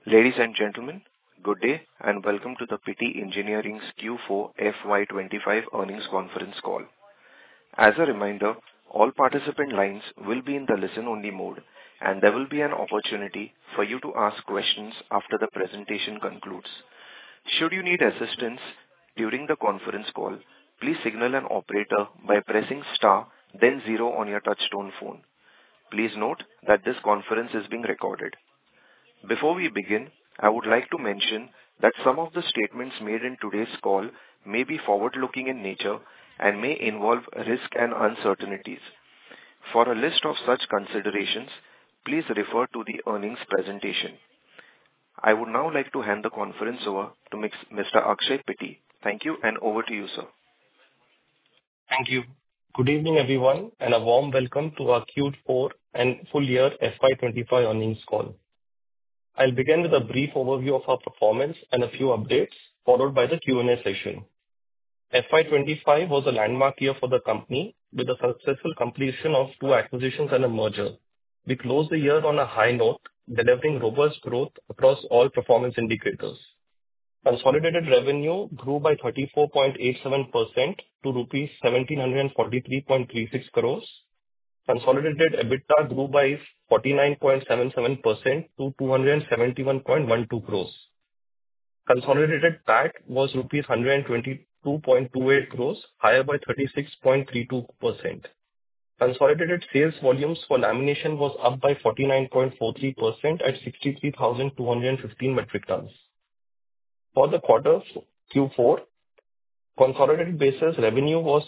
Ladies and gentlemen, good day and welcome to the Pitti Engineering's Q4 FY25 earnings conference call. As a reminder, all participant lines will be in the listen-only mode, and there will be an opportunity for you to ask questions after the presentation concludes. Should you need assistance during the conference call, please signal an operator by pressing star, then zero on your touch-tone phone. Please note that this conference is being recorded. Before we begin, I would like to mention that some of the statements made in today's call may be forward-looking in nature and may involve risk and uncertainties. For a list of such considerations, please refer to the earnings presentation. I would now like to hand the conference over to Mr. Akshay Pitti. Thank you, and over to you, sir. Thank you. Good evening, everyone, and a warm welcome to our Q4 and full year FY25 earnings call. I'll begin with a brief overview of our performance and a few updates, followed by the Q&A session. FY25 was a landmark year for the company with the successful completion of 2 acquisitions and a merger. We closed the year on a high note, delivering robust growth across all performance indicators. Consolidated revenue grew by 34.87% to rupees 1,743.36 crores. Consolidated EBITDA grew by 49.77% to 271.12 crores. Consolidated PAT was rupees 122.28 crores, higher by 36.32%. Consolidated sales volumes for lamination was up by 49.43% at 63,215 metric tons. For the quarter Q4, consolidated basis revenue was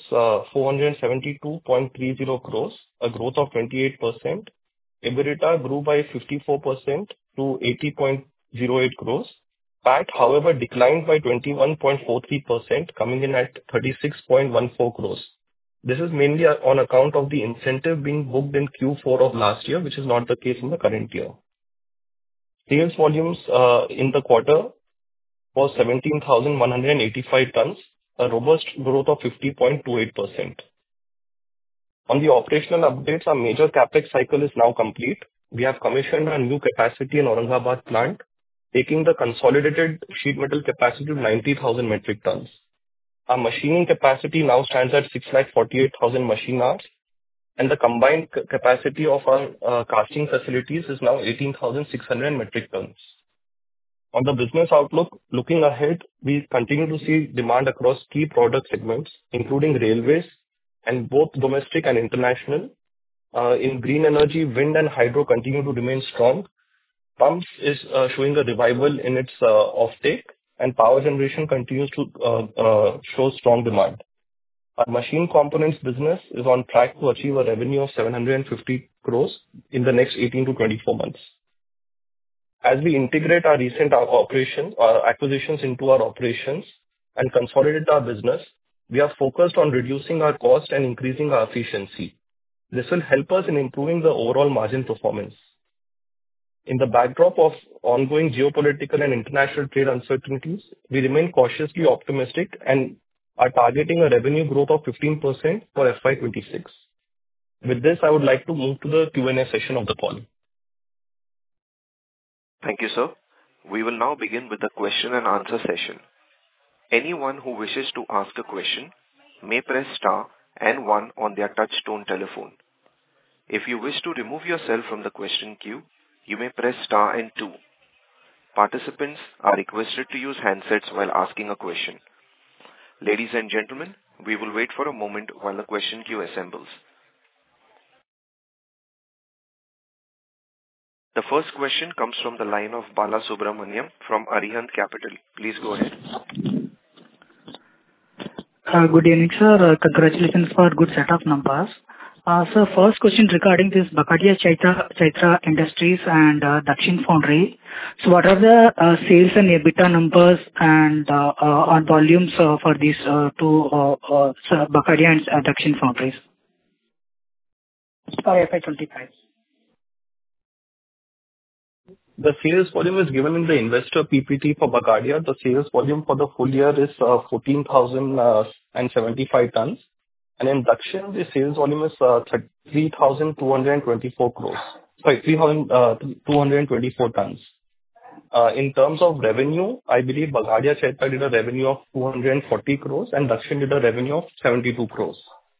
472.30 crores, a growth of 28%. EBITDA grew by 54% to 80.08 crores. PAT, however, declined by 21.43%, coming in at 36.14 crores. This is mainly on account of the incentive being booked in Q4 of last year, which is not the case in the current year. Sales volumes in the quarter was 17,185 tons, a robust growth of 50.28%. On the operational updates, our major capex cycle is now complete. We have commissioned a new capacity in Aurangabad plant, taking the consolidated sheet metal capacity to 90,000 metric tons. Our machining capacity now stands at 648,000 machine hours, and the combined capacity of our casting facilities is now 18,600 metric tons. On the business outlook, looking ahead, we continue to see demand across key product segments, including railways and both domestic and international. In green energy, wind and hydro continue to remain strong. Pumps is showing a revival in its offtake, and power generation continues to show strong demand. Our machine components business is on track to achieve a revenue of 750 crores in the next 18 to 24 months. As we integrate our recent acquisitions into our operations and consolidate our business, we are focused on reducing our cost and increasing our efficiency. This will help us in improving the overall margin performance. In the backdrop of ongoing geopolitical and international trade uncertainties, we remain cautiously optimistic and are targeting a revenue growth of 15% for FY26. With this, I would like to move to the Q&A session of the call. Thank you, sir. We will now begin with the question and answer session. Anyone who wishes to ask a question may press star and 1 on their touch-tone telephone. If you wish to remove yourself from the question queue, you may press star and 2. Participants are requested to use handsets while asking a question. Ladies and gentlemen, we will wait for a moment while the question queue assembles. The first question comes from the line of Bala Subramaniam from Arihant Capital. Please go ahead. Good evening, sir. Congratulations for a good set of numbers. Sir, first question regarding this Bagadia Chaitra Industries and Dakshin Foundry. So what are the sales and EBITDA numbers and on volumes for these two Bagadia and Dakshin Foundries? Sorry, FY25. The sales volume is given in the investor PPT for Bagadia. The sales volume for the full year is 14,075 tons. And in Dakshin, the sales volume is 3,224 crores. Sorry, 3,224 tons. In terms of revenue, I believe Bagadia Chaitra did a revenue of 240 crores and Dakshin did a revenue of 72 crores.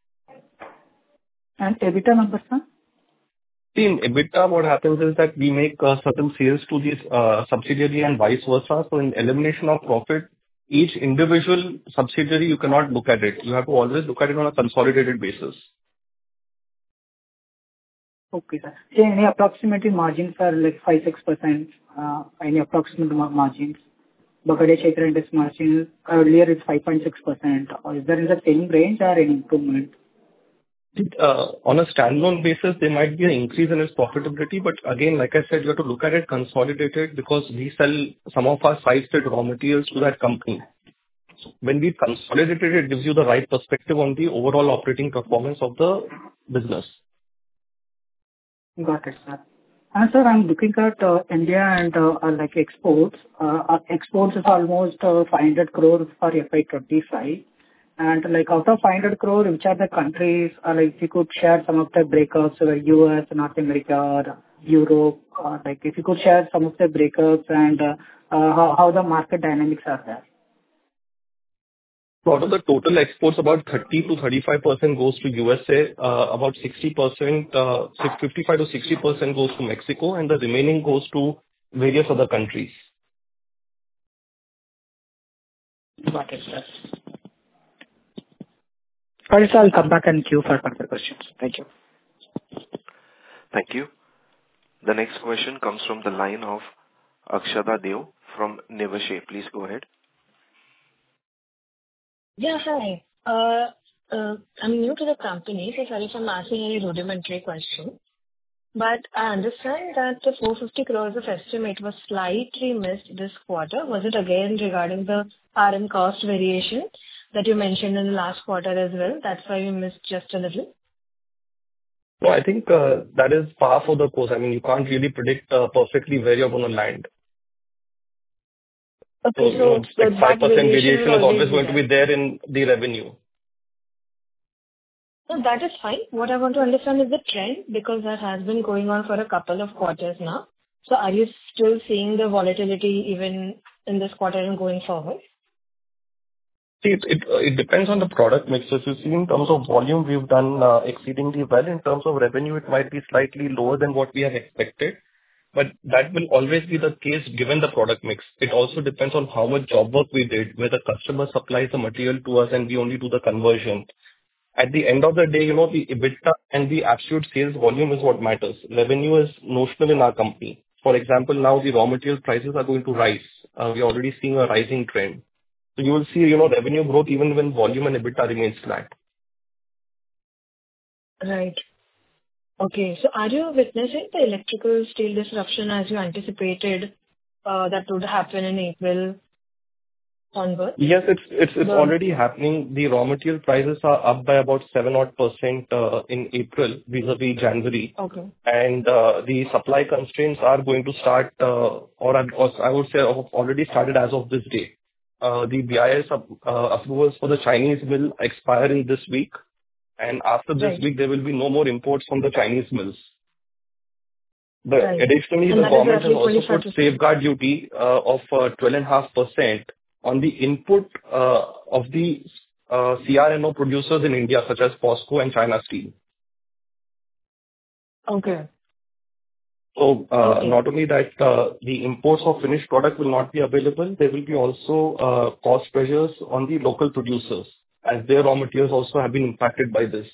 And EBITDA numbers, sir? See, in EBITDA, what happens is that we make certain sales to this subsidiary and vice versa. So in elimination of profit, each individual subsidiary, you cannot look at it. You have to always look at it on a consolidated basis. Okay, sir. So any approximately margins are like 5-6%, any approximate margins? Bagadia Chaitra Index margin earlier is 5.6%. Or is there in the same range or any improvement? On a standalone basis, there might be an increase in its profitability. But again, like I said, you have to look at it consolidated because we sell some of our site-state raw materials to that company. When we consolidate it, it gives you the right perspective on the overall operating performance of the business. Got it, sir. And sir, I'm looking at India and like exports. Exports is almost 500 crore for FY25. And like out of 500 crore, which are the countries, like if you could share some of the breakups, like US, North America, or Europe, like if you could share some of the breakups and how the market dynamics are there. So out of the total exports, about 30 to 35% goes to USA, about 60%, 55 to 60% goes to Mexico, and the remaining goes to various other countries. Got it, sir. Sorry, sir, I'll come back and queue for further questions. Thank you. Thank you. The next question comes from the line of Akshada Deo from Niveshaay. Please go ahead. Yeah, hi. I'm new to the company, so sorry if I'm asking any rudimentary question. But I understand that the 450 crores of estimate was slightly missed this quarter. Was it again regarding the RM cost variation that you mentioned in the last quarter as well? That's why we missed just a little. No, I think that is par for the course. I mean, you can't really predict perfectly where you're going to land. Okay, so like 5% variation is always going to be there in the revenue. No, that is fine. What I want to understand is the trend, because that has been going on for a couple of quarters now. So are you still seeing the volatility even in this quarter and going forward? See, it depends on the product mix. If you see in terms of volume, we've done exceedingly well. In terms of revenue, it might be slightly lower than what we have expected. But that will always be the case given the product mix. It also depends on how much job work we did, where the customer supplies the material to us and we only do the conversion. At the end of the day, the EBITDA and the absolute sales volume is what matters. Revenue is notional in our company. For example, now the raw material prices are going to rise. We're already seeing a rising trend. So you will see, revenue growth even when volume and EBITDA remains flat. Right. Okay. So are you witnessing the electrical steel disruption as you anticipated that would happen in April onward? Yes, it's already happening. The raw material prices are up by about 7% in April vis-a-vis January. Okay. And the supply constraints are going to start, or I would say have already started as of this day. The BIS approvals for the Chinese will expire in this week. And after this week, there will be no more imports from the Chinese mills. Additionally, the government has also put safeguard duty of 12.5% on the input of the CRNO producers in India, such as POSCO and China Steel. Okay. So not only that, the imports of finished product will not be available, there will be also cost pressures on the local producers, as their raw materials also have been impacted by this.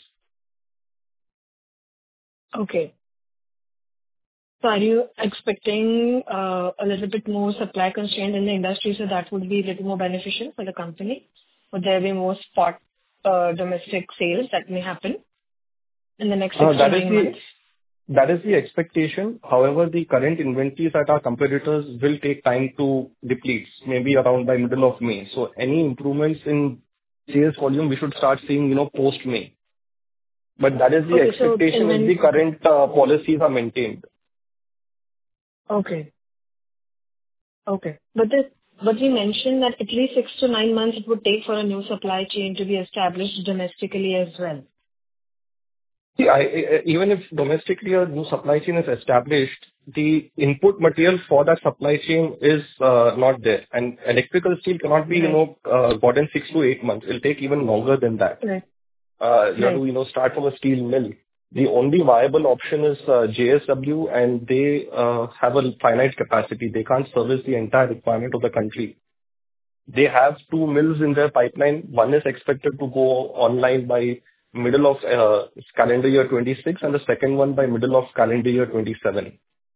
Okay. So are you expecting a little bit more supply constraint in the industry, so that would be a little more beneficial for the company? Would there be more spot domestic sales that may happen in the next 6 to 9 months? That is the expectation. However, the current inventories at our competitors will take time to deplete, maybe around by middle of May. So any improvements in sales volume, we should start seeing, post-May. But that is the expectation if the current policies are maintained. Okay. Okay. But you mentioned that at least 6 to 9 months it would take for a new supply chain to be established domestically as well. See, even if domestically a new supply chain is established, the input material for that supply chain is not there. And electrical steel cannot be, Right. got in 6 to 8 months. It'll take even longer than that. Right. You have Right. to, start from a steel mill. The only viable option is JSW, and they have a finite capacity. They can't service the entire requirement of the country. They have two mills in their pipeline. One is expected to go online by middle of calendar year 26, and the second one by middle of calendar year 27.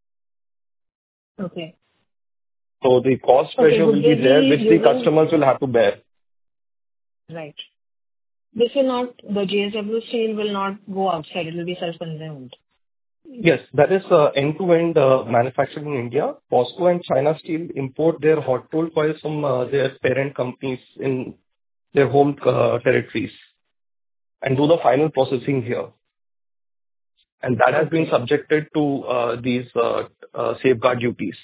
Okay. So the cost Okay. pressure Would will they be there, be which the using... customers will have to bear. Right. This will not, the JSW steel will not go outside. It will be self-consumed. Yes, that is end-to-end manufacturing in India. POSCO and China Steel import their hot rolled coils from their parent companies in their home territories and do the final processing here. And that has been Okay. subjected to these safeguard duties.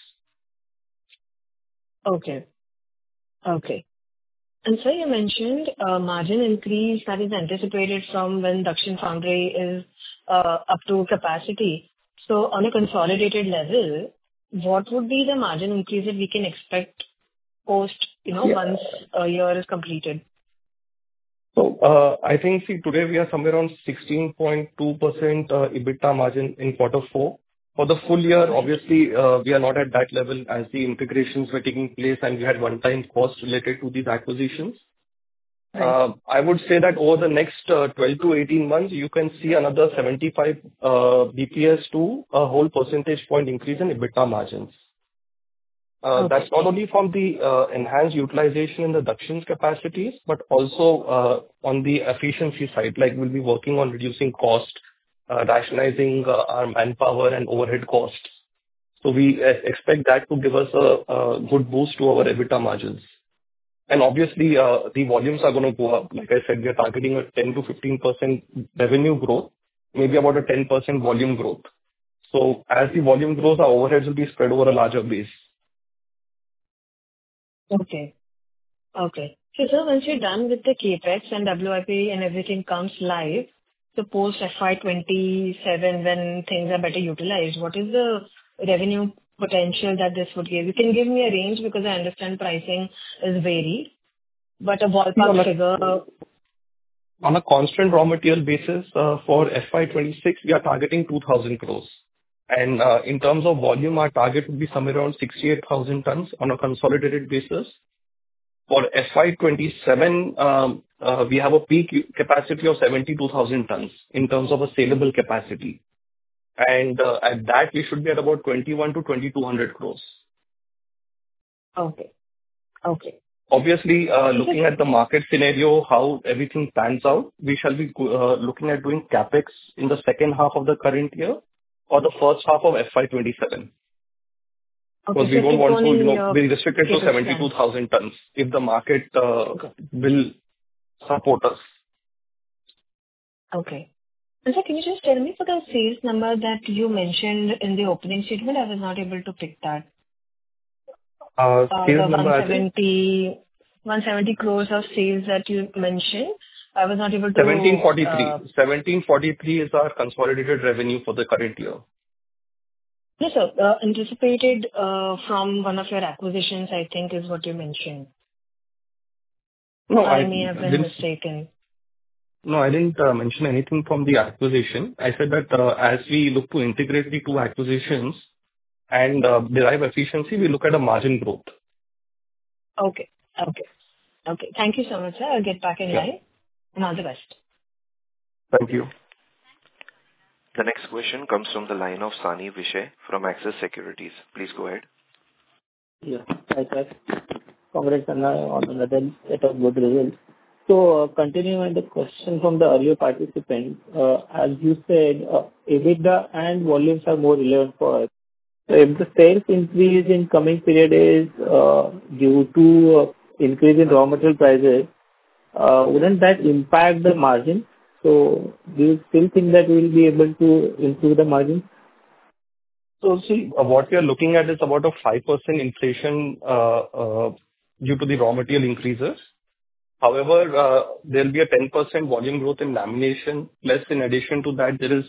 Okay. Okay. And sir, you mentioned margin increase that is anticipated from when Dakshin Foundry is up to capacity. So on a consolidated level, what would be the margin increase that we can expect post, Yeah. once a year is completed? So I think, see, today we are somewhere around 16.2% EBITDA margin in quarter four. For the full year, Right. obviously, we are not at that level as the integrations were taking place and we had one-time costs related to these acquisitions. Right. I would say that over the next 12 to 18 months, you can see another 75 BPS to a whole percentage point increase in EBITDA margins. That's not Okay. only from the enhanced utilization in the Dakshin's capacities, but also on the efficiency side. Like, we'll be working on reducing cost, rationalizing our manpower and overhead costs. So we expect that to give us a good boost to our EBITDA margins. And obviously, the volumes are going to go up. Like I said, we are targeting a 10 to 15% revenue growth, maybe about a 10% volume growth. So as the volume grows, our overheads will be spread over a larger base. Okay. Okay. So sir, once you're done with the CapEx and WIP and everything comes live, so post FY 27, when things are better utilized, what is the revenue potential that this would give? You can give me a range because I understand pricing is varied, but a ballpark figure. On a constant raw material basis, for FY 26, we are targeting 2,000 crores. And in terms of volume, our target would be somewhere around 68,000 tons on a consolidated basis. For FY 27, we have a peak capacity of 72,000 tons in terms of a saleable capacity. And at that, we should be at about 21 to 2,200 crores. Okay. Okay. Obviously, looking at the market scenario, how everything pans out, we shall be looking at doing CapEx in the second half of the current year or the first half of FY 27. Because Okay. we So don't keep want on to, in your be restricted to CapEx plans. 72,000 tons if the market Okay. will support us. Okay. And sir, can you just tell me for the sales number that you mentioned in the opening statement? I was not able to pick that. The Sales number, I think 170 crores of sales that you mentioned. I was not able to. 1743. 1743 is our consolidated revenue for the current year. Yes, sir. Anticipated from one of your acquisitions, I think, is what you mentioned. No, I may have been didn't. mistaken. No, I didn't mention anything from the acquisition. I said that as we look to integrate the two acquisitions and derive efficiency, we look at a margin growth. Okay. Okay. Okay. Thank you so much, sir. I'll get back in Yeah. line. And all the best. Thank you. The next question comes from the line of Sani Vishay from Axis Securities. Please go ahead. Yeah. Hi, sir. Congrats on another set of good results. So, continuing on the question from the earlier participant, as you said, EBITDA and volumes are more relevant for us. So if the sales increase in coming period is due to increase in raw material prices, wouldn't that impact the margin? So do you still think that we will be able to improve the margin? So see, what we are looking at is about a 5% inflation due to the raw material increases. However, there'll be a 10% volume growth in lamination. Plus, in addition to that, there is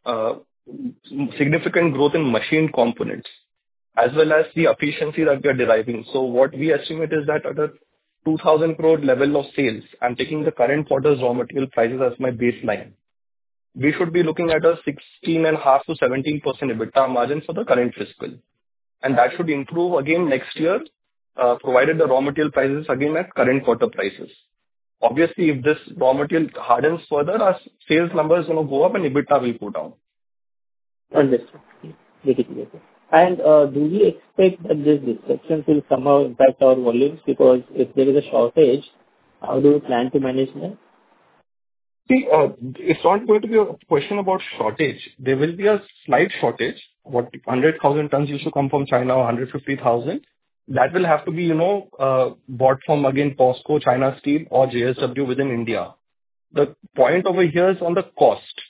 significant growth in machine components, as well as the efficiency that we are deriving. So what we estimate is that at a 2,000 crore level of sales, I'm taking the current quarter's raw material prices as my baseline. We should be looking at a 16.5% to 17% EBITDA margin for the current fiscal. And that should improve again next year, provided the raw material prices again at current quarter prices. Obviously, if this raw material hardens further, our sales number is going to go up and EBITDA will go down. Understood. Very clear. And do we expect that this disruption will somehow impact our volumes? Because if there is a shortage, how do you plan to manage that? See, it's not going to be a question about shortage. There will be a slight shortage. What 100,000 tons used to come from China or 150,000, that will have to be, bought from again POSCO, China Steel or JSW within India. The point over here is on the cost.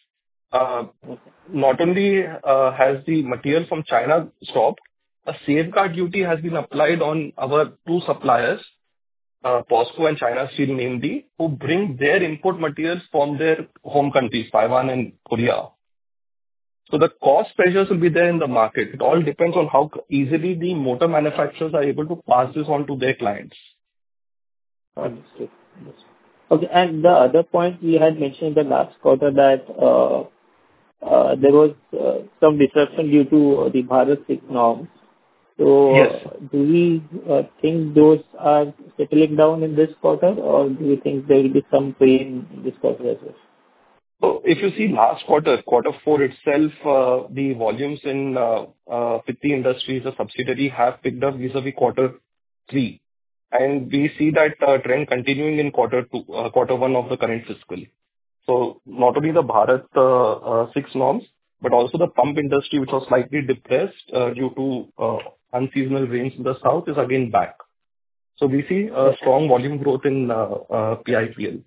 Not only has the material from China stopped, a safeguard duty has been applied on our two suppliers, POSCO and China Steel namely, who bring their import materials from their home countries, Taiwan and Korea. So the cost pressures will be there in the market. It all depends on how easily the motor manufacturers are able to pass this on to their clients. Understood. Okay. And the other point we had mentioned in the last quarter that there was some disruption due to the Bharat 6 norms. So Yes. do we think those are settling down in this quarter, or do you think there will be some pain in this quarter as well? So if you see last quarter, quarter four itself, the volumes in Pitti Industries, a subsidiary, have picked up vis-a-vis quarter three. And we see that trend continuing in quarter one of the current fiscal. So not only the Bharat 6 norms, but also the pump industry, which was slightly depressed due to unseasonal rains in the south, is again back. So we see a strong volume growth in PIPL.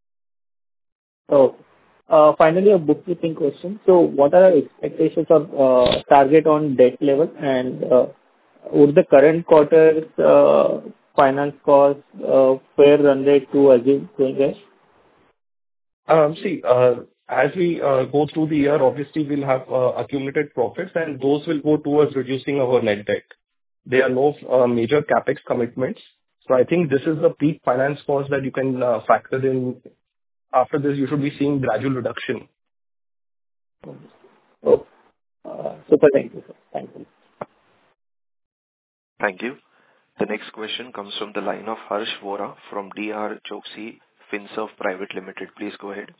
Oh. Finally, a bookkeeping question. So what are our expectations of target on debt level, and would the current quarter's finance cost fair run rate to assume going ahead? See, as we go through the year, obviously we'll have accumulated profits, and those will go towards reducing our net debt. There are no major capex commitments. So I think this is the peak finance cost that you can factor in. After this, you should be seeing gradual reduction. Oh, super. Thank you, sir. Thank you. Thank you. The next question comes from the line of Harsh Vora from DR Choksey Finserv Private Limited. Please go ahead.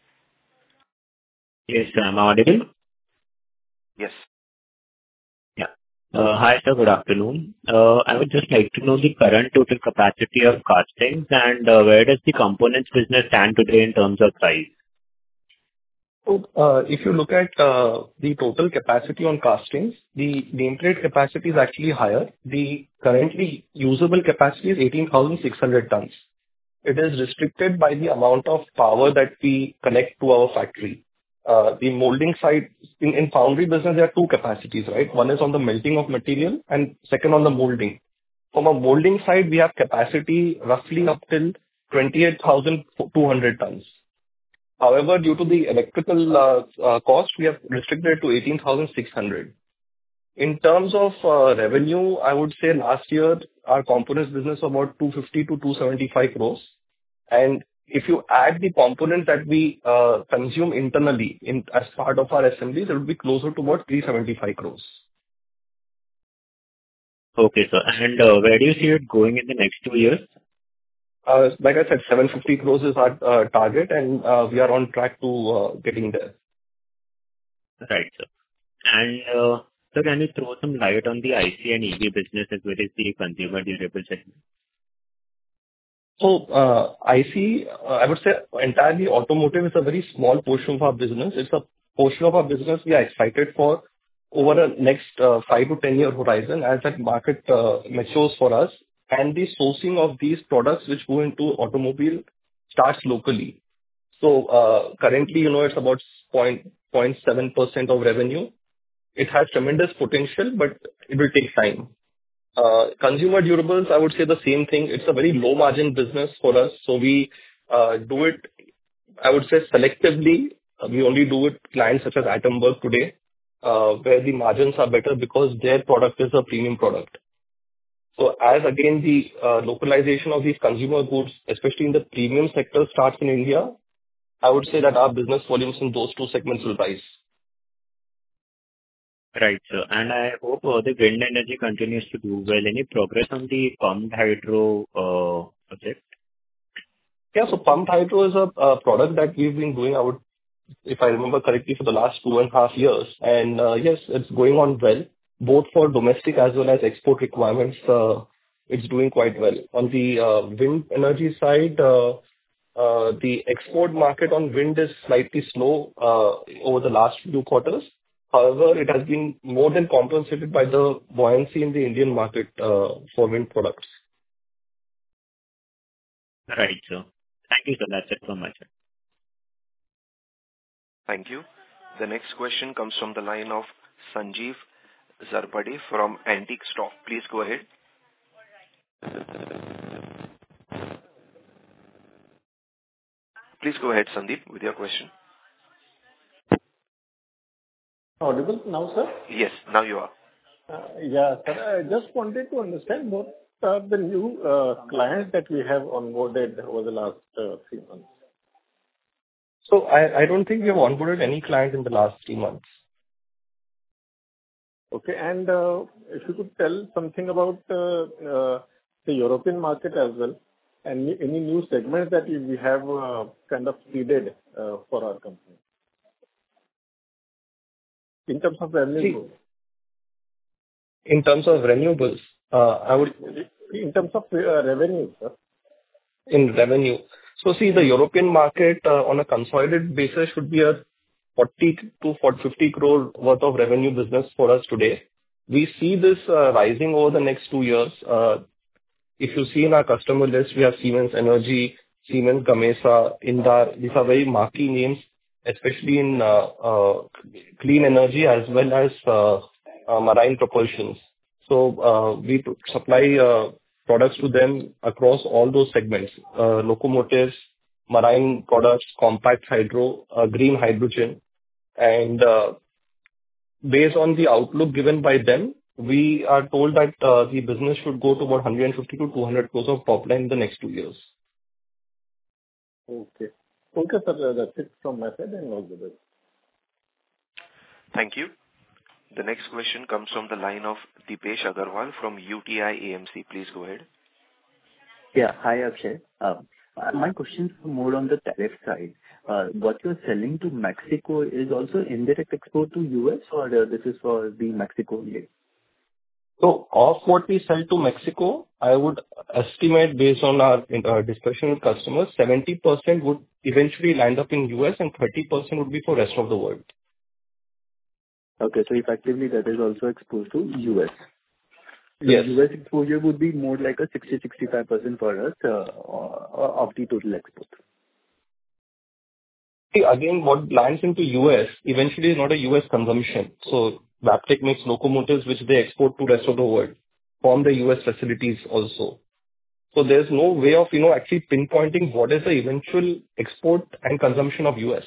Yes, I'm audible. Yes. Yeah. Hi, sir. Good afternoon. I would just like to know the current total capacity of castings and where does the components business stand today in terms of size? So if you look at the total capacity on castings, the nameplate capacity is actually higher. The currently usable capacity is 18,600 tons. It is restricted by the amount of power that we connect to our factory. The molding side, in foundry business, there are two capacities, right? One is on the melting of material and second on the molding. From a molding side, we have capacity roughly up till 28,200 tons. However, due to the electrical cost, we have restricted to 18,600. In terms of revenue, I would say last year, our components business was about 250 to 275 crores. And if you add the components that we consume internally as part of our assemblies, it would be closer to about 375 crores. Okay, sir. And where do you see it going in the next 2 years? Like I said, 750 crores is our target, and we are on track to getting there. Right, sir. And sir, can you throw some light on the IC and EV business as well as the consumer durable segment? So IC, I would say entirely automotive is a very small portion of our business. It's a portion of our business we are excited for over the next 5 to 10 year horizon as that market matures for us. And the sourcing of these products which go into automobile starts locally. So currently, it's about 0.7% of revenue. It has tremendous potential, but it will take time. Consumer durables, I would say the same thing. It's a very low margin business for us. So we do it, I would say, selectively. We only do it clients such as Atomberg today, where the margins are better because their product is a premium product. So as again, the localization of these consumer goods, especially in the premium sector, starts in India, I would say that our business volumes in those two segments will rise. Right, sir. And I hope the wind energy continues to do well. Any progress on the pumped hydro project? Yeah, so pumped hydro is a product that we've been doing, if I remember correctly, for the last 2.5 years. And yes, it's going on well, both for domestic as well as export requirements. It's doing quite well. On the wind energy side, the export market on wind is slightly slow over the last few quarters. However, it has been more than compensated by the buoyancy in the Indian market for wind products. Right, sir. Thank you, sir. That's it from my side. Thank you. The next question comes from the line of Sanjeev Zarbade from Antique Stock. Please go ahead. Please go ahead, Sandeep, with your question. Audible now, sir? Yes, now you are. Yeah, sir. I just wanted to understand what are the new clients that we have onboarded over the last 3 months. So I don't think we have onboarded any client in the last 3 months. Okay. And if you could tell something about the European market as well, and any new segments that we have kind of seeded for our company in terms of revenue. In terms of renewables, I would... In terms of revenue, sir. In revenue. So see, the European market on a consolidated basis should be a 40 to 50 crore worth of revenue business for us today. We see this rising over the next 2 years. If you see in our customer list, we have Siemens Energy, Siemens Gamesa, Indar. These are very marquee names, especially in clean energy as well as marine propulsions. So we supply products to them across all those segments: locomotives, marine products, compact hydro, green hydrogen. And based on the outlook given by them, we are told that the business should go to about 150 to 200 crores of top line in the next 2 years. Okay. Okay, sir. That's it from my side, and all the best. Thank you. The next question comes from the line of Deepesh Agarwal from UTI AMC. Please go ahead. Yeah. Hi, Akshay. My question is more on the tariff side. What you're selling to Mexico is also indirect export to US, or this is for the Mexico only? So of what we sell to Mexico, I would estimate based on our discussion with customers, 70% would eventually land up in US and 30% would be for rest of the world. Okay. So effectively, that is also exposed to US. Yes. US exposure would be more like a 60-65% for us of the total export. See, again, what lands into US eventually is not a US consumption. So Wabtec makes locomotives which they export to rest of the world from the US facilities also. So there's no way of, actually pinpointing what is the eventual export and consumption of US.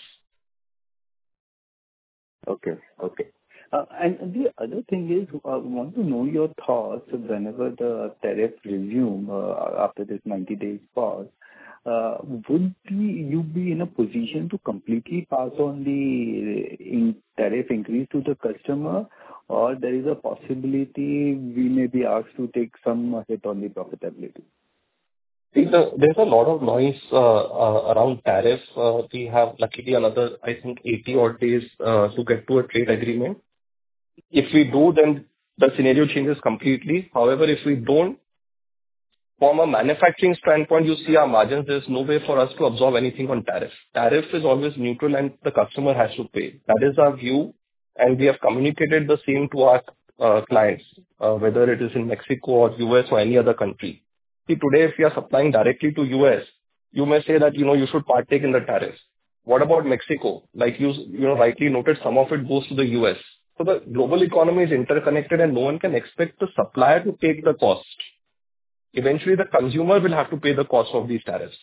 Okay. Okay. And the other thing is, I want to know your thoughts whenever the tariff resume after this 90 days pause. Would you be in a position to completely pass on the tariff increase to the customer, or there is a possibility we may be asked to take some hit on the profitability? See, there's a lot of noise around tariffs. We have luckily another, I think, 80 odd days to get to a trade agreement. If we do, then the scenario changes completely. However, if we don't, from a manufacturing standpoint, you see our margins, there's no way for us to absorb anything on tariff. Tariff is always neutral and the customer has to pay. That is our view, and we have communicated the same to our clients, whether it is in Mexico or US or any other country. See, today, if you are supplying directly to US, you may say that, you should partake in the tariffs. What about Mexico? Like you rightly noted, some of it goes to the US. So the global economy is interconnected, and no one can expect the supplier to take the cost. Eventually, the consumer will have to pay the cost of these tariffs.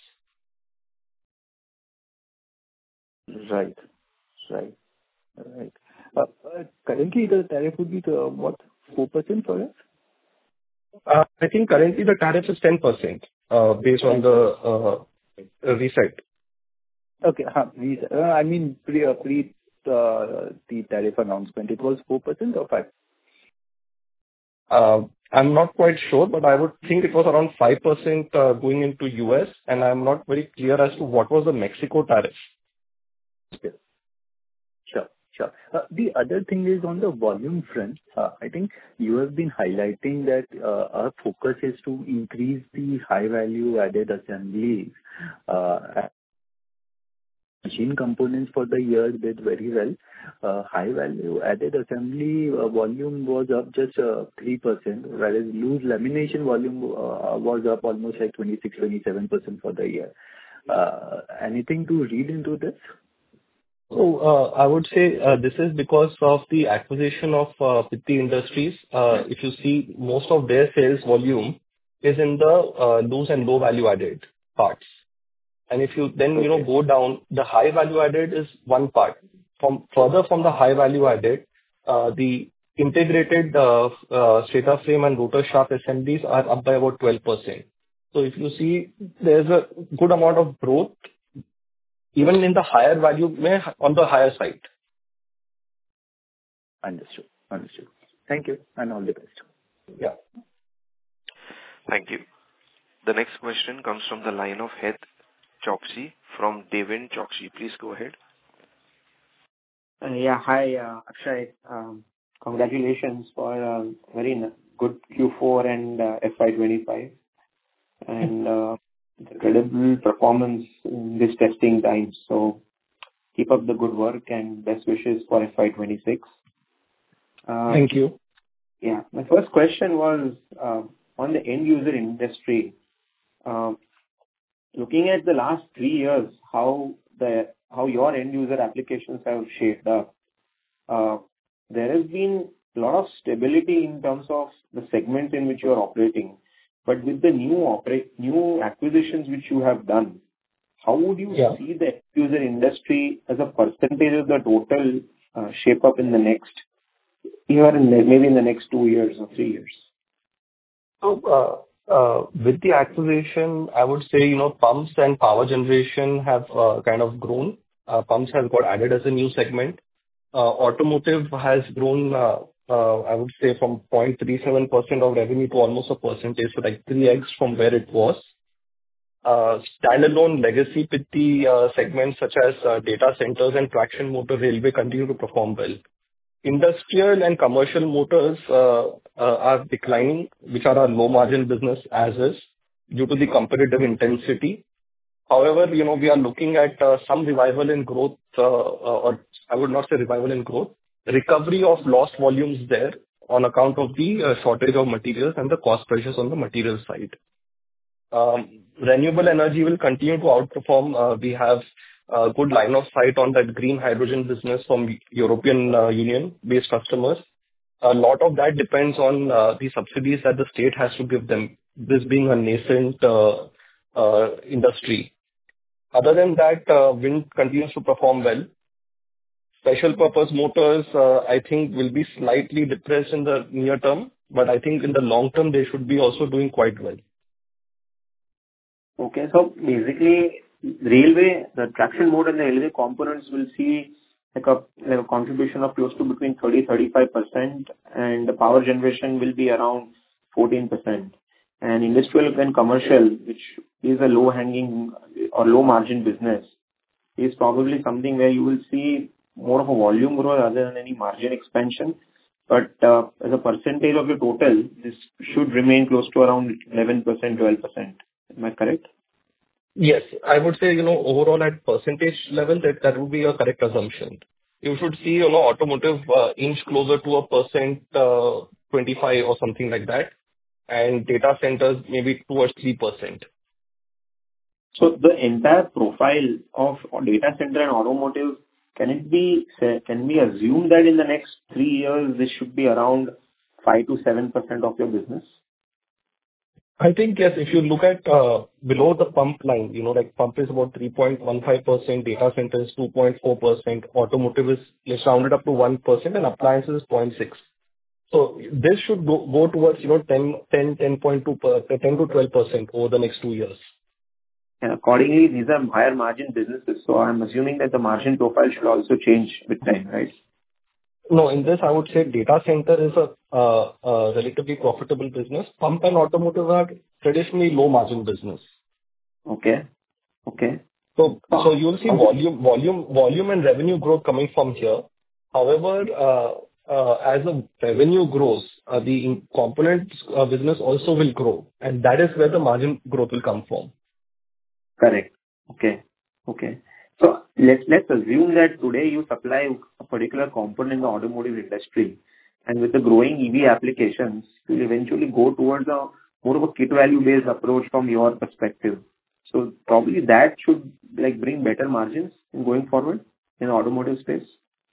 Right. Right. Right. Currently, the tariff would be what, 4% for us? I think currently the tariff is 10%, based on the reset. Okay. I mean, the tariff announcement, it was 4% or 5%? I'm not quite sure, but I would think it was around 5% going into US, and I'm not very clear as to what was the Mexico tariff. Okay. Sure. Sure. The other thing is on the volume front. I think you have been highlighting that our focus is to increase the high value added assemblies. Machine components for the year did very well. High value added assembly volume was up just 3%, whereas loose lamination volume was up almost like 26-27% for the year. Anything to read into this? So I would say this is because of the acquisition of Pitti Industries. If you see, most of their sales volume is in the loose and low value added parts. And if you then go down, the high value added is one part. Further from the high value added, the integrated stator frame and rotor shaft assemblies are up by about 12%. So if you see, there's a good amount of growth, even in the higher value, on the higher side. Understood. Understood. Thank you, and all the best. Yeah. Thank you. The next question comes from the line of Het Choksey from Devin Choksey. Please go ahead. Yeah. Hi, Akshay. Congratulations for a very good Q4 and FY25, and incredible performance in this testing time. So keep up the good work and best wishes for FY26. Thank you. Yeah. My first question was on the end user industry. Looking at the last 3 years, how your end user applications have shaped up, there has been a lot of stability in terms of the segment in which you are operating. But with the new acquisitions which you have done, how would you see the end user industry as a percentage of the total shape up in the next year and maybe in the next 2 years or 3 years? So with the acquisition, I would say, pumps and power generation have kind of grown. Pumps have got added as a new segment. Automotive has grown, I would say, from 0.37% of revenue to almost a percentage, so like 3x from where it was. Standalone legacy Pitti segments such as data centers and traction motor railway continue to perform well. Industrial and commercial motors are declining, which are our low margin business as is, due to the competitive intensity. However, we are looking at some revival in growth, or I would not say revival in growth, recovery of lost volumes there on account of the shortage of materials and the cost pressures on the material side. Renewable energy will continue to outperform. We have a good line of sight on that green hydrogen business from European Union-based customers. A lot of that depends on the subsidies that the state has to give them, this being a nascent industry. Other than that, wind continues to perform well. Special purpose motors, I think, will be slightly depressed in the near term, but I think in the long term, they should be also doing quite well. Okay. So basically, railway, the traction motor and the railway components will see like a contribution of close to between 30-35%, and the power generation will be around 14%. And industrial and commercial, which is a low-hanging or low-margin business, is probably something where you will see more of a volume growth rather than any margin expansion. But as a percentage of the total, this should remain close to around 11%, 12%. Am I correct? Yes. I would say, overall at percentage level, that would be a correct assumption. You should see, automotive inch closer to 1%, 25 or something like that, and data centers maybe towards 3%. So the entire profile of data center and automotive can we assume that in the next 3 years, this should be around 5 to 7% of your business? I think, yes, if you look at below the pump line, like pump is about 3.15%, data center is 2.4%, automotive is rounded up to 1%, and appliances is 0.6%. So this should go towards 10.2%, 10 to 12% over the next 2 years. And accordingly, these are higher margin businesses. So I'm assuming that the margin profile should also change with time, right? No, in this, I would say data center is a relatively profitable business. Pump and automotive are traditionally low margin business. Okay. So you'll see volume and revenue growth coming from here. However, as the revenue grows, the components business also will grow, and that is where the margin growth will come from. Correct. Okay. So let's assume that today you supply a particular component in the automotive industry, and with the growing EV applications, you'll eventually go towards more of a kit value-based approach from your perspective. So probably that should bring better margins in going forward in the automotive space.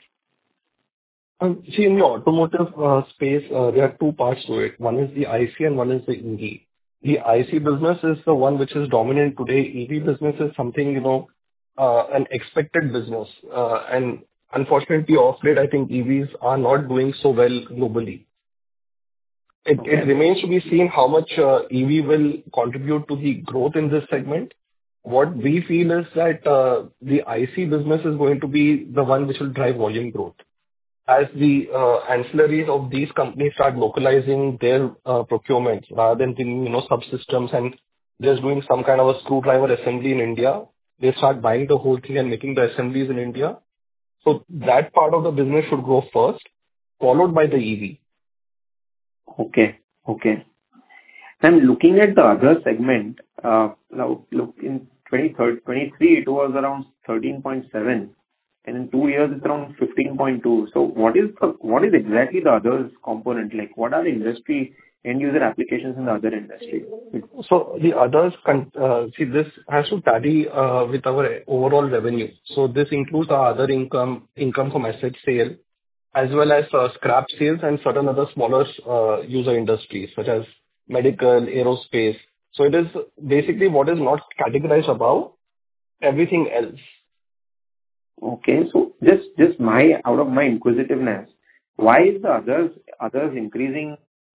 See, in the automotive space, there are two parts to it. One is the IC and one is the EV. The IC business is the one which is dominant today. EV business is something, an expected business. And unfortunately, off late, I think EVs are not doing so well globally. It remains to be seen how much EV will contribute to the growth in this segment. What we feel is that the IC business is going to be the one which will drive volume growth. As the ancillaries of these companies start localizing their procurement rather than thinking, subsystems and just doing some kind of a screwdriver assembly in India, they start buying the whole thing and making the assemblies in India. So that part of the business should grow first, followed by the EV. Okay. And looking at the other segment, now look in 2023, it was around 13.7. And in 2 years, it's around 15.2. So what is exactly the others component? What are the industry end user applications in the other industry? So the others, this has to tally with our overall revenue. So this includes our other income from asset sale, as well as scrap sales and certain other smaller user industries, such as medical, aerospace. So it is basically what is not categorized above everything else. Okay. So just out of my inquisitiveness, why is the others increasing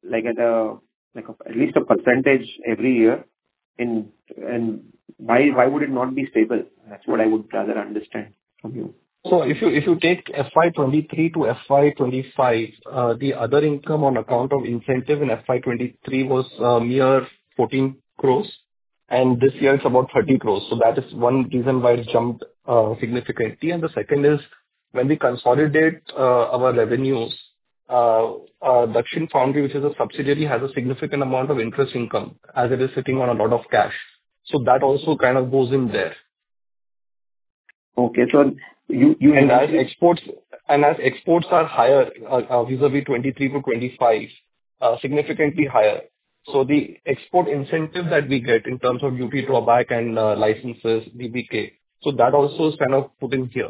at least a percentage every year and why would it not be stable? That's what I would rather understand from you. So if you take FY23 to FY25, the other income on account of incentive in FY23 was mere 14 crores. And this year it's about 30 crores. So that is one reason why it jumped significantly. And the second is when we consolidate our revenues, Dakshin Foundry, which is a subsidiary, has a significant amount of interest income as it is sitting on a lot of cash. So that also kind of goes in there. Okay. So as exports are higher vis-a-vis 23 to 25, significantly higher. So the export incentive that we get in terms of duty drawback and licenses, DBK, so that also is kind of put in here.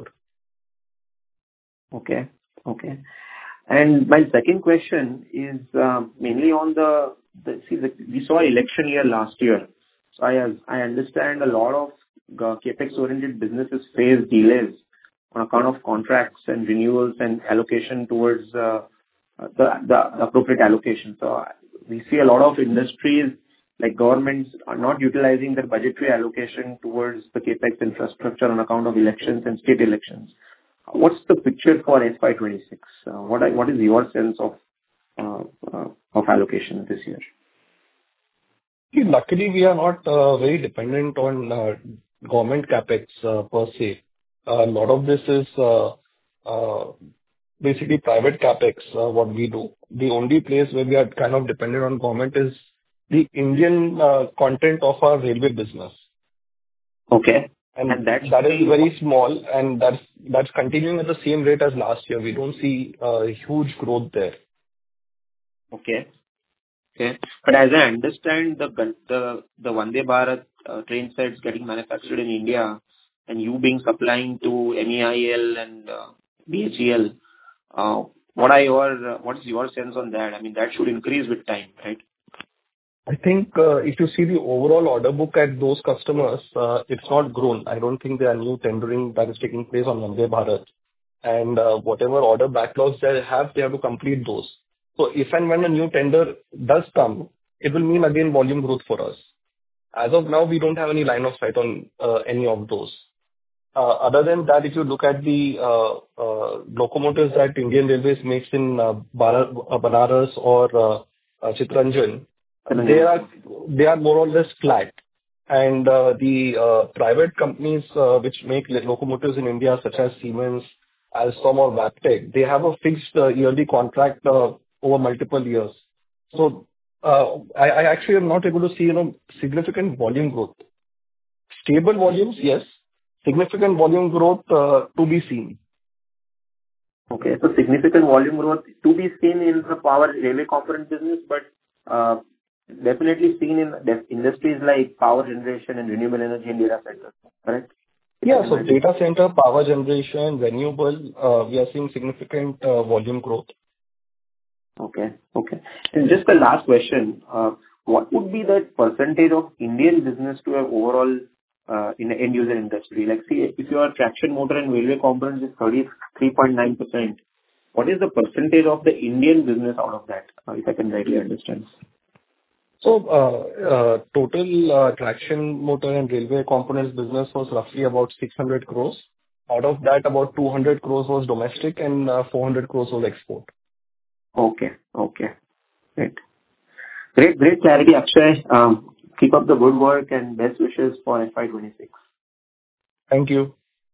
Okay. And my second question is mainly on we saw election year last year. So I understand a lot of capex-oriented businesses face delays on account of contracts and renewals and allocation towards the appropriate allocation. So we see a lot of industries like governments are not utilizing their budgetary allocation towards the capex infrastructure on account of elections and state elections. What's the picture for FY26? What is your sense of allocation this year? Luckily, we are not very dependent on government capex per se. A lot of this is basically private capex, what we do. The only place where we are kind of dependent on government is the Indian content of our railway business. Okay. And that is very small, and that's continuing at the same rate as last year. We don't see huge growth there. Okay. But as I understand, the Vande Bharat train sets getting manufactured in India and you being supplying to MEIL and BHEL, what is your sense on that? I mean, that should increase with time, right? I think if you see the overall order book at those customers, it's not grown. I don't think there are new tendering that is taking place on Vande Bharat. And whatever order backlogs they have to complete those. So if and when a new tender does come, it will mean again volume growth for us. As of now, we don't have any line of sight on any of those. Other than that, if you look at the locomotives that Indian Railways makes in Banaras or Chittaranjan, they are more or less flat. And the private companies which make locomotives in India, such as Siemens, Alstom or Wabtec, they have a fixed yearly contract over multiple years. So I actually am not able to see significant volume growth. Stable volumes, yes. Significant volume growth to be seen. Okay, so significant volume growth to be seen in the power railway component business, but definitely seen in industries like power generation and renewable energy and data centers, correct? Yeah, so data center, power generation, renewable, we are seeing significant volume growth. Okay. And just the last question, what would be the percentage of Indian business to have overall in the end user industry? Like, see, if your traction motor and railway components is 33.9%, what is the percentage of the Indian business out of that, if I can rightly understand? So, total traction motor and railway components business was roughly about 600 crores. Out of that, about 200 crores was domestic and 400 crores was export. Okay. Great clarity, Akshay. Keep up the good work and best wishes for FY26. Thank you.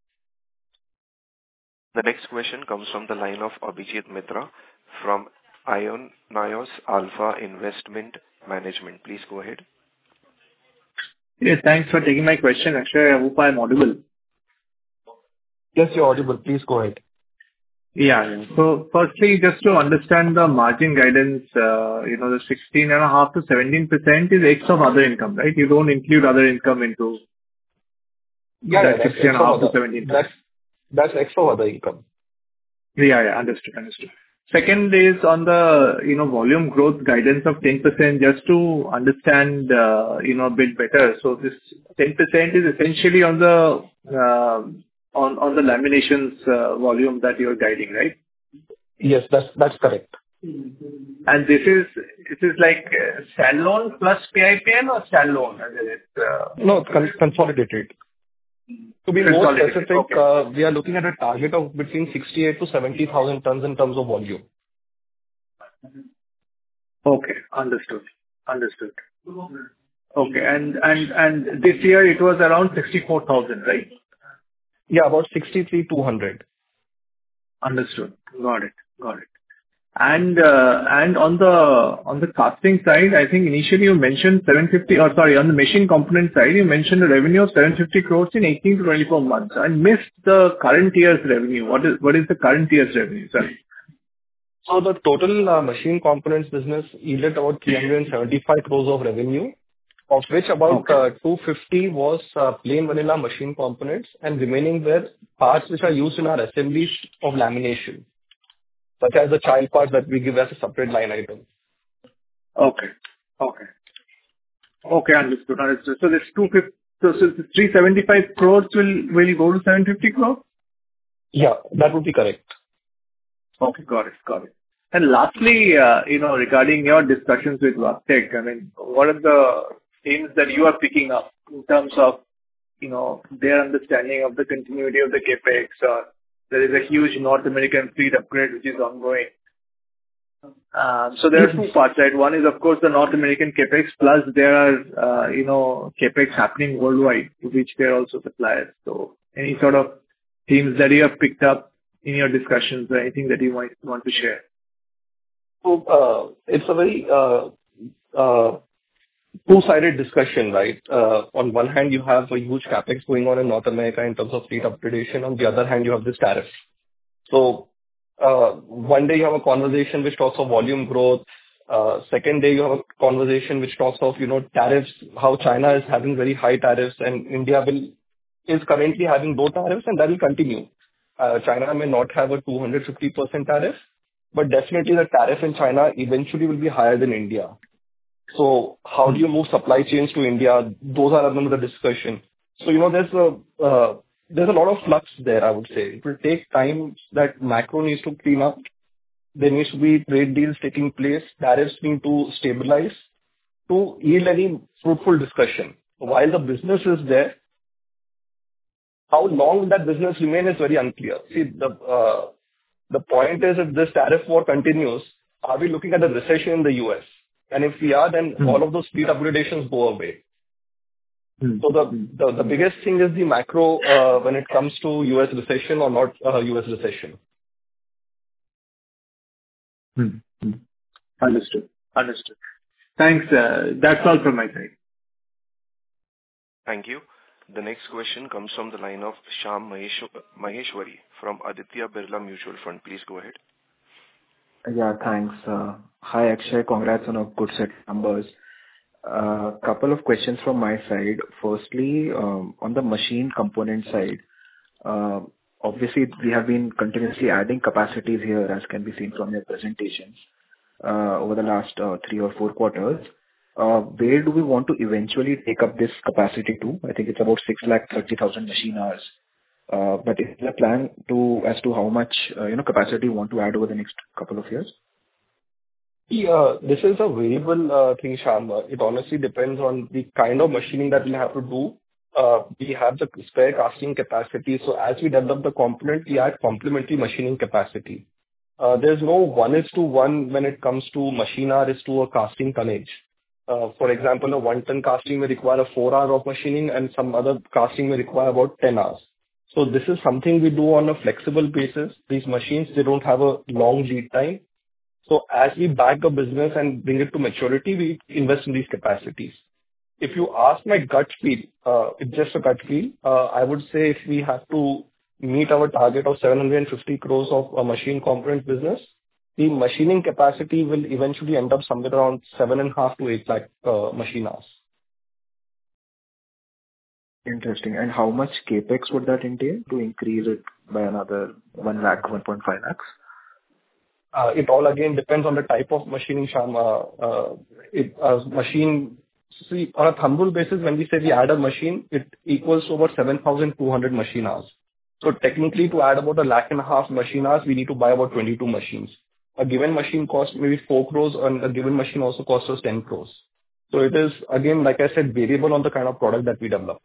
The next question comes from the line of Abhijit Mitra from Aionios Alpha Investment Management. Please go ahead. Yes, thanks for taking my question. Akshay, I hope I'm audible. Yes, you're audible. Please go ahead. Yeah. So firstly, just to understand the margin guidance, the 16.5% to 17% is X of other income, right? You don't include other income into that 16.5% to 17%. That's X of other income. Yeah. Understood. Second is on the, volume growth guidance of 10%, just to understand, a bit better. So this 10% is essentially on the laminations volume that you're guiding, right? Yes, that's correct. And this is like standalone plus PIPN or standalone? No, consolidated. To be more specific, we are looking at a target of between 68 to 70,000 tons in terms of volume. Okay, understood. Okay, and this year it was around 64,000, right? Yeah, about 63,200. Understood. Got it. And on the casting side, I think initially you mentioned on the machine component side, you mentioned a revenue of 750 crores in 18 to 24 months. I missed the current year's revenue. What is the current year's revenue? Sorry. So the total machine components business yielded about 375 crores of revenue, of which about 250 was plain vanilla machine components, and remaining were parts which are used in our assemblies of lamination, such as the child parts that we give as a separate line item. Okay, understood. So this 375 crores will go to 750 crores? Yeah, that would be correct. Okay, got it. And lastly, regarding your discussions with Wabtec, I mean, what are the things that you are picking up in terms of, their understanding of the continuity of the CapEx, or there is a huge North American fleet upgrade which is ongoing? So there are two parts, right? One is, of course, the North American CapEx, plus there are, CapEx happening worldwide, to which they are also suppliers. So any sort of themes that you have picked up in your discussions, or anything that you might want to share? So it's a very two-sided discussion, right? On one hand, you have a huge capex going on in North America in terms of fleet upgradation. On the other hand, you have this tariff. So one day you have a conversation which talks of volume growth. Second day you have a conversation which talks of, tariffs, how China is having very high tariffs and India will is currently having low tariffs, and that will continue. China may not have a 250% tariff, but definitely the tariff in China eventually will be higher than India. So how do you move supply chains to India? Those are another discussion. So, there's a lot of flux there, I would say. It will take time that macro needs to clean up. There needs to be trade deals taking place. Tariffs need to stabilize to yield any fruitful discussion. While the business is there, how long that business remain is very unclear. See, the point is, if this tariff war continues, are we looking at a recession in the US? And if we are, then all of those fleet upgradations go away. So the biggest thing is the macro when it comes to US recession or not US recession. Understood. Thanks. That's all from my side. Thank you. The next question comes from the line of Shyam Maheshwari from Aditya Birla Mutual Fund. Please go ahead. Yeah, thanks. Hi, Akshay. Congrats on a good set of numbers. Couple of questions from my side. Firstly, on the machine component side, obviously, we have been continuously adding capacities here, as can be seen from your presentations, over the last 3 or 4 quarters. Where do we want to eventually take up this capacity to? I think it's about 630,000 machine hours. But is there a plan as to how much capacity you want to add over the next couple of years? Yeah, this is a variable thing, Shyam. It honestly depends on the kind of machining that we have to do. We have the spare casting capacity. So as we develop the component, we add complementary machining capacity. There's no 1:1 when it comes to machine hours to a casting tonnage. For example, a 1-ton casting may require a 4 hours of machining, and some other casting may require about 10 hours. So this is something we do on a flexible basis. These machines, they don't have a long lead time. So as we back a business and bring it to maturity, we invest in these capacities. If you ask my gut feel, it's just a gut feel, I would say if we have to meet our target of 750 crores of a machine component business, the machining capacity will eventually end up somewhere around 7.5 to 8 lakh machine hours. Interesting. And how much capex would that entail to increase it by another 1 lakh, 1.5 lakhs? It all again depends on the type of machining, Shyam. See, on a thumb rule basis, when we say we add a machine, it equals to about 7,200 machine hours. So technically, to add about 1.5 lakh machine hours, we need to buy about 22 machines. A given machine costs maybe 4 crores, and a given machine also costs us 10 crores. So it is, again, like I said, variable on the kind of product that we develop.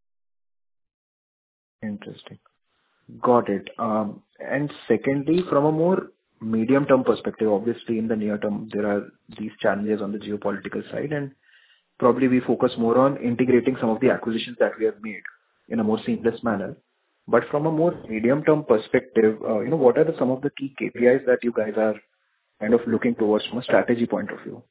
Interesting. Got it. And secondly, from a more medium-term perspective, obviously in the near term, there are these challenges on the geopolitical side, and probably we focus more on integrating some of the acquisitions that we have made in a more seamless manner. But from a more medium-term perspective, what are some of the key KPIs that you guys are kind of looking towards from a strategy point of view?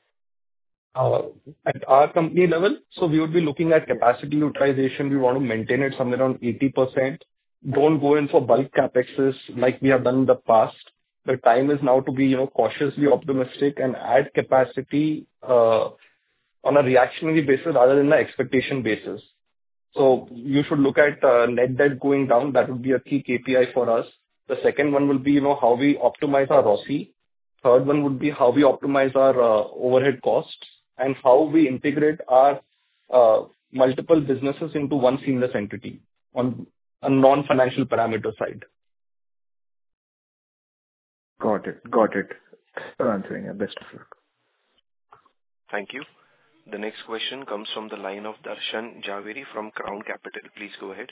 At our company level, so we would be looking at capacity utilization. We want to maintain it somewhere around 80%. Don't go in for bulk capexes like we have done in the past. The time is now to be, cautiously optimistic and add capacity on a reactionary basis rather than an expectation basis. So you should look at net debt going down. That would be a key KPI for us. The second one will be, how we optimize our ROCE. Third one would be how we optimize our overhead costs and how we integrate our multiple businesses into one seamless entity on a non-financial parameter side. Got it. Thanks for answering. Best of luck. Thank you. The next question comes from the line of Darshan Jhaveri from Crown Capital. Please go ahead.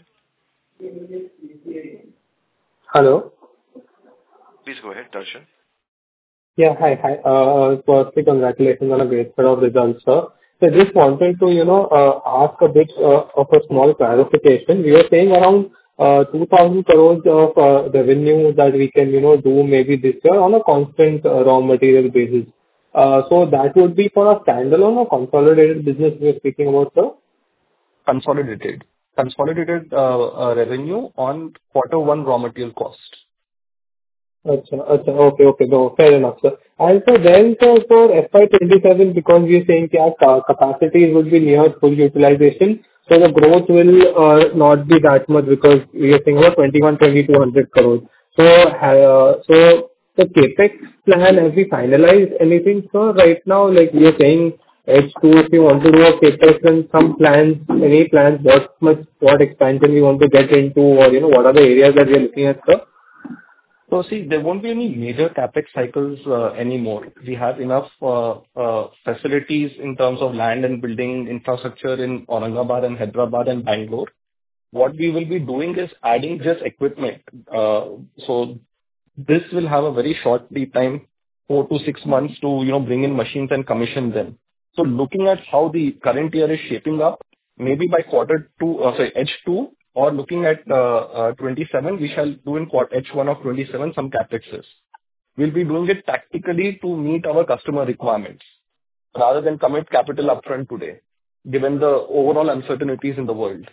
Hello. Please go ahead, Darshan. Yeah, hi. Firstly, congratulations on a great set of results, sir. So just wanted to, ask a bit of a small clarification. We were saying around 2,000 crores of revenue that we can, do maybe this year on a constant raw material basis. So that would be for a standalone or consolidated business we are speaking about, sir? Consolidated revenue on Q1 raw material cost. Okay. No, fair enough, sir. And so then, sir, for FY 27, because we are saying that capacity would be near full utilization, So the growth will not be that much because we are saying about 21,200 crores. So the CapEx plan, have we finalized anything, sir, right now? Like we are saying H2, if you want to do a CapEx and some plans, any plans, what expansion we want to get into, or, what are the areas that we are looking at, sir? So see, there won't be any major CapEx cycles anymore. We have enough facilities in terms of land and building infrastructure in Aurangabad and Hyderabad and Bangalore. What we will be doing is adding just equipment. So this will have a very short lead time, 4 to 6 months to, bring in machines and commission them. So looking at how the current year is shaping up, maybe by H2, or looking at 27, we shall do in H1 of 27 some CapExes. We'll be doing it tactically to meet our customer requirements rather than commit capital upfront today, given the overall uncertainties in the world.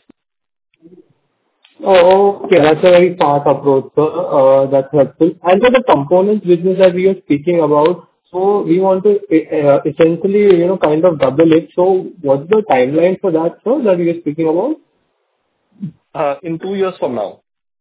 Oh, okay. That's a very smart approach, sir. That's helpful. And for the components business that we are speaking about, so we want to essentially, kind of double it. So what's the timeline for that, sir, that we are speaking about? In 2 years from now.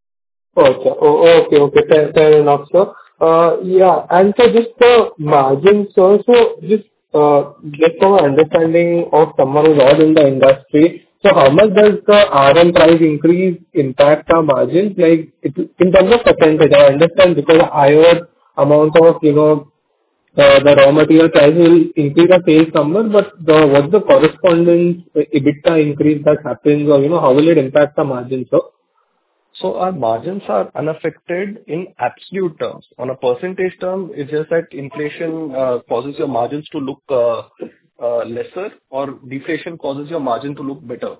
Okay. Fair enough, sir. Yeah. And so just the margin, sir, so just from an understanding of someone who's not in the industry, so how much does the RM price increase impact our margins? Like, in terms of percentage, I understand because a higher amount of, the raw material price will increase the sales number, but what's the corresponding EBITDA increase that happens, or, how will it impact the margins, sir? So our margins are unaffected in absolute terms. On a percentage term, it's just that inflation causes your margins to look lesser, or deflation causes your margin to look better.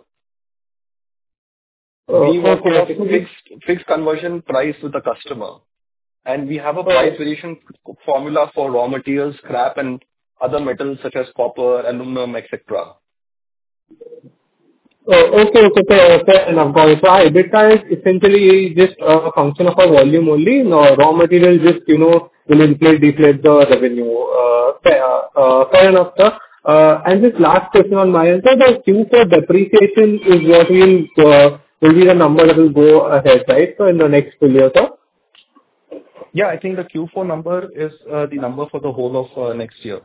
We work on a fixed conversion price with the customer, and we have a price variation formula for raw materials, scrap, and other metals such as copper, aluminum, etc. Okay, fair enough. Got it. So our EBITDA is essentially just a function of our volume only. No, raw material just, will inflate, deflate the revenue. Fair enough, sir. And this last question on my end, sir, the Q4 depreciation is what will be the number that will go ahead, right? So in the next full year, sir? Yeah, I think the Q4 number is the number for the whole of next year.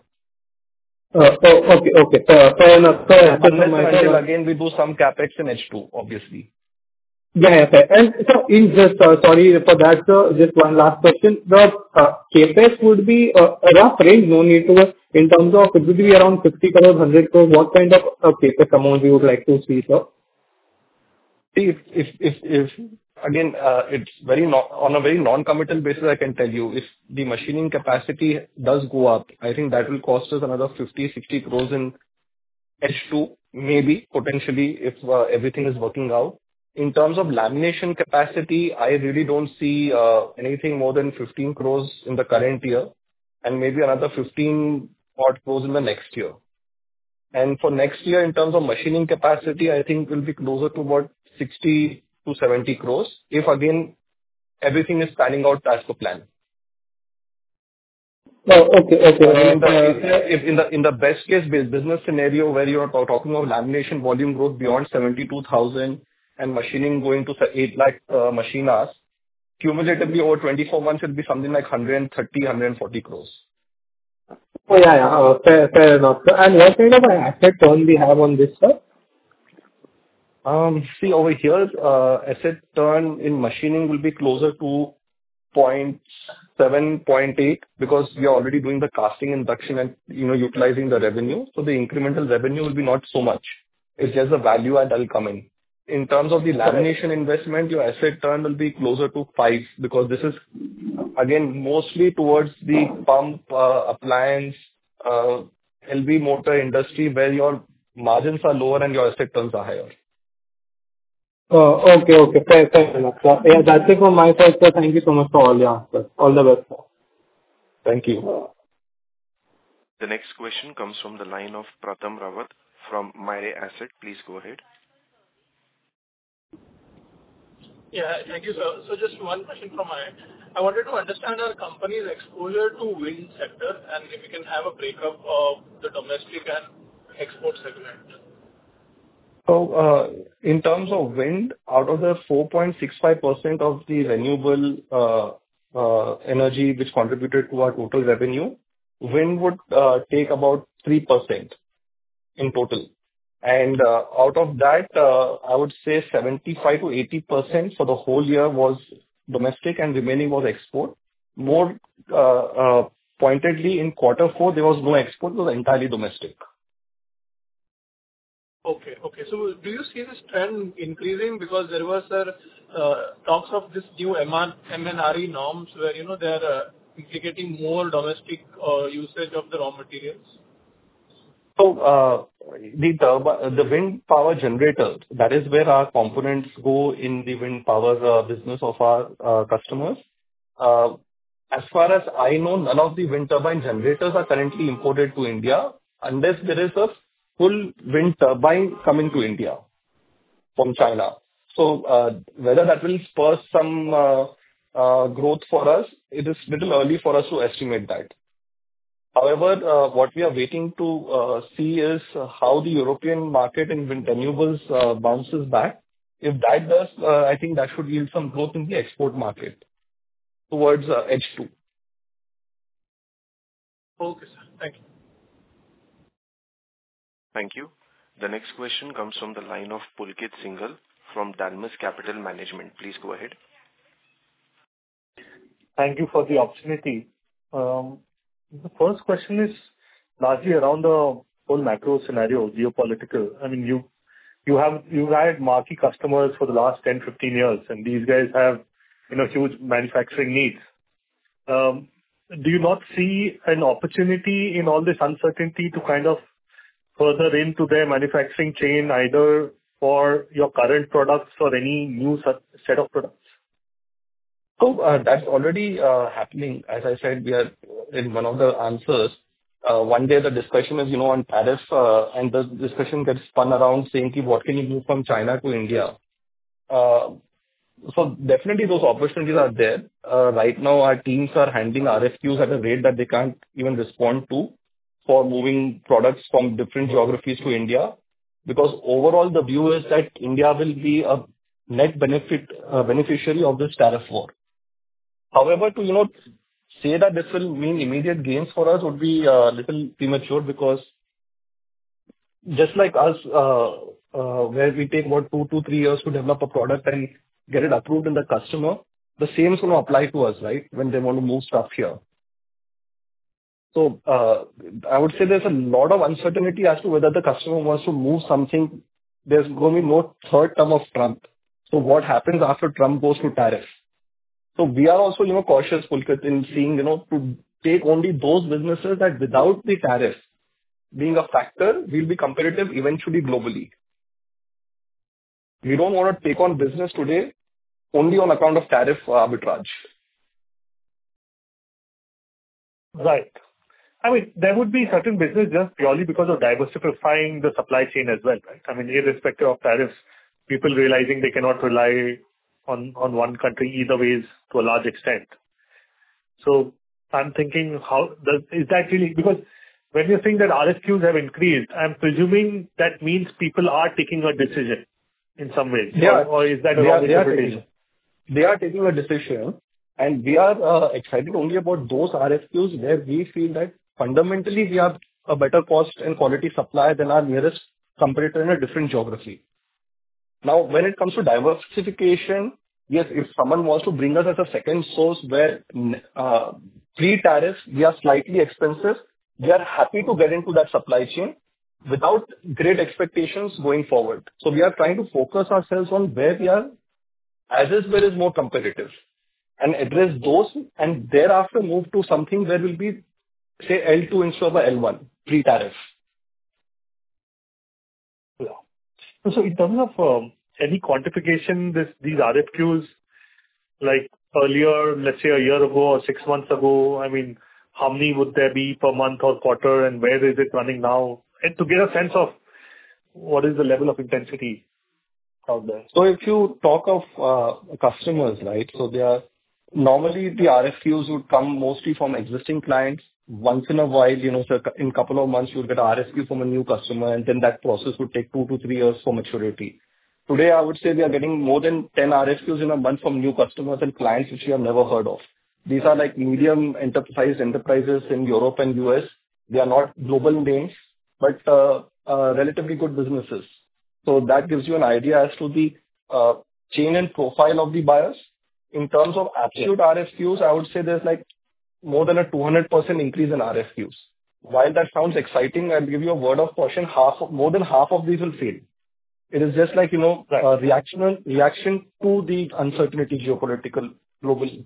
Okay. Fair enough. Until again we do some CapEx in H2, obviously. Yeah, fair. And so sorry for that, sir, just one last question. The CapEx would be a rough range, no need to, in terms of it would be around 50 crores, 100 crores. What kind of CapEx amount we would like to see, sir? See, if again, it's on a very non-committal basis, I can tell you, if the machining capacity does go up, I think that will cost us another 50-60 crores in H2, maybe, potentially, if everything is working out. In terms of lamination capacity, I really don't see anything more than 15 crores in the current year, and maybe another 15 odd crores in the next year. And for next year, in terms of machining capacity, I think we'll be closer to about 60 to 70 crores, if again everything is panning out as per plan. Okay. In the best case business scenario where you are talking of lamination volume growth beyond 72,000 and machining going to 8 lakh machine hours, cumulatively over 24 months it will be something like 130-140 crores. Oh yeah. Fair enough. And what kind of an asset turn we have on this, sir? See, over here, asset turn in machining will be closer to 0.7, 0.8, because we are already doing the casting induction and, utilizing the revenue. So the incremental revenue will be not so much. It's just the value add that will come in. In terms of the lamination investment, your asset turn will be closer to 5, because this is, again, mostly towards the pump, appliance, LV motor industry, where your margins are lower and your asset turns are higher. Okay. Fair enough. Yeah, that's it from my side, sir. Thank you so much for all your answers. All the best, sir. Thank you. The next question comes from the line of Pratham Rawat from Mirae Asset. Please go ahead. Yeah, thank you, sir. So just one question from my end. I wanted to understand our company's exposure to wind sector, and if we can have a breakup of the domestic and export segment. So, in terms of wind, out of the 4.65% of the renewable energy which contributed to our total revenue, wind would take about 3% in total. And out of that, I would say 75 to 80% for the whole year was domestic and remaining was export. More pointedly, in quarter four, there was no export, it was entirely domestic. Okay. Okay. So do you see this trend increasing because there was talks of this new MNRE norms where, they are implicating more domestic usage of the raw materials? So, the wind power generators, that is where our components go in the wind power business of our customers. As far as I know, none of the wind turbine generators are currently imported to India unless there is a full wind turbine coming to India from China. So, whether that will spur some growth for us, it is little early for us to estimate that. However, what we are waiting to see is how the European market in wind renewables bounces back. If that does, I think that should yield some growth in the export market towards H2. Okay, sir. Thank you. Thank you. The next question comes from the line of Pulkit Singhal from Dalmus Capital Management. Please go ahead. Thank you for the opportunity. The first question is largely around the whole macro scenario, geopolitical. I mean, you've had marquee customers for the last 10, 15 years, and these guys have, huge manufacturing needs. Do you not see an opportunity in all this uncertainty to kind of further into their manufacturing chain, either for your current products or any new set of products? So, that's already happening. As I said, we are in one of the answers. One day the discussion is, on tariff, and the discussion gets spun around saying, what can you move from China to India? So definitely those opportunities are there. Right now, our teams are handling RFQs at a rate that they can't even respond to for moving products from different geographies to India. Because overall, the view is that India will be a net beneficiary of this tariff war. However, to, say that this will mean immediate gains for us would be a little premature because just like us, where we take about 2 to 3 years to develop a product and get it approved in the customer, the same is going to apply to us, right, when they want to move stuff here. So, I would say there's a lot of uncertainty as to whether the customer wants to move something. There's going to be no third term of Trump. So what happens after Trump goes to tariff? So we are also, cautious, Pulkit, in seeing, to take only those businesses that without the tariff being a factor, will be competitive eventually globally. We don't want to take on business today only on account of tariff arbitrage. Right. I mean, there would be certain business just purely because of diversifying the supply chain as well, right? I mean, irrespective of tariffs, people realizing they cannot rely on one country either ways to a large extent. So I'm thinking, is that really, because when you're saying that RFQs have increased, I'm presuming that means people are taking a decision in some ways. Yeah. Or is that a wrong interpretation? They are taking a decision, and we are excited only about those RFQs where we feel that fundamentally we have a better cost and quality supply than our nearest competitor in a different geography. Now, when it comes to diversification, yes, if someone wants to bring us as a second source where pre-tariff we are slightly expensive, we are happy to get into that supply chain without great expectations going forward. So we are trying to focus ourselves on where we are, as is where is more competitive, and address those, and thereafter move to something where will be, say, L2 instead of L1, pre-tariff. Yeah. So in terms of any quantification, these RFQs, like earlier, let's say a year ago or 6 months ago, I mean, how many would there be per month or quarter, and where is it running now? And to get a sense of what is the level of intensity out there. So if you talk of customers, right, so they are normally the RFQs would come mostly from existing clients once in a while, so in a couple of months, you'll get an RFQ from a new customer, and then that process would take 2 to 3 years for maturity. Today, I would say we are getting more than 10 RFQs in a month from new customers and clients which we have never heard of. These are like medium enterprises in Europe and US. They are not global names, but relatively good businesses. So that gives you an idea as to the chain and profile of the buyers. In terms of absolute RFQs, I would say there's like more than a 200% increase in RFQs. While that sounds exciting, I'll give you a word of caution. More than half of these will fail. It is just like, a reaction to the uncertainty geopolitical globally.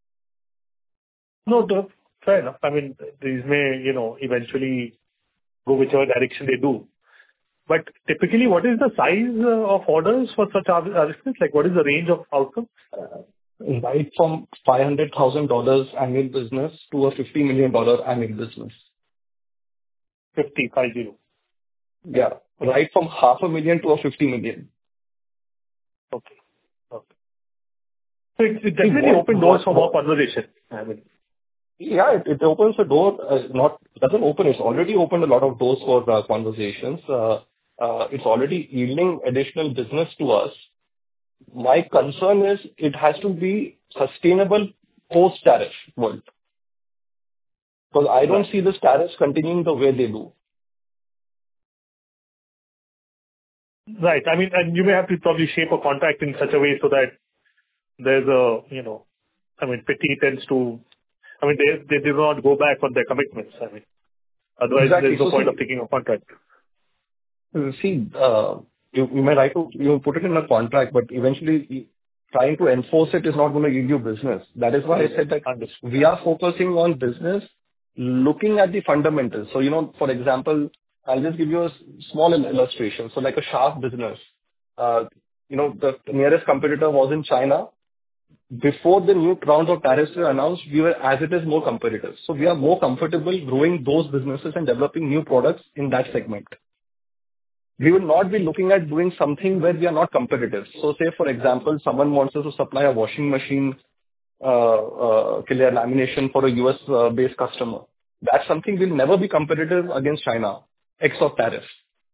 No, fair enough. I mean, these may, eventually go whichever direction they do. But typically, what is the size of orders for such RFQs? Like, what is the range of outcomes? Right from $500,000 annual business to a $50 million annual business. 50. Yeah. Right from $500,000 to a $50 million. Okay. So it definitely opens doors for more conversation. I mean, yeah, it opens a door. Doesn't open. It's already opened a lot of doors for conversations. It's already yielding additional business to us. My concern is it has to be sustainable post-tariff world. Because I don't see this tariffs continuing the way they do. Right. I mean, and you may have to probably shape a contract in such a way so that there's a, pity tends to, they do not go back on their commitments. Otherwise there's no point of taking a contract. See, you may write you put it in a contract, but eventually trying to enforce it is not going to give you business. That is why I said that we are focusing on business, looking at the fundamentals. So, for example, I'll just give you a small illustration. So like a shaft business, the nearest competitor was in China. Before the new rounds of tariffs were announced, we were as it is more competitive. So we are more comfortable growing those businesses and developing new products in that segment. We will not be looking at doing something where we are not competitive. So say, for example, someone wants us to supply a washing machine clear lamination for a US-based customer. That's something we'll never be competitive against China, X of tariffs.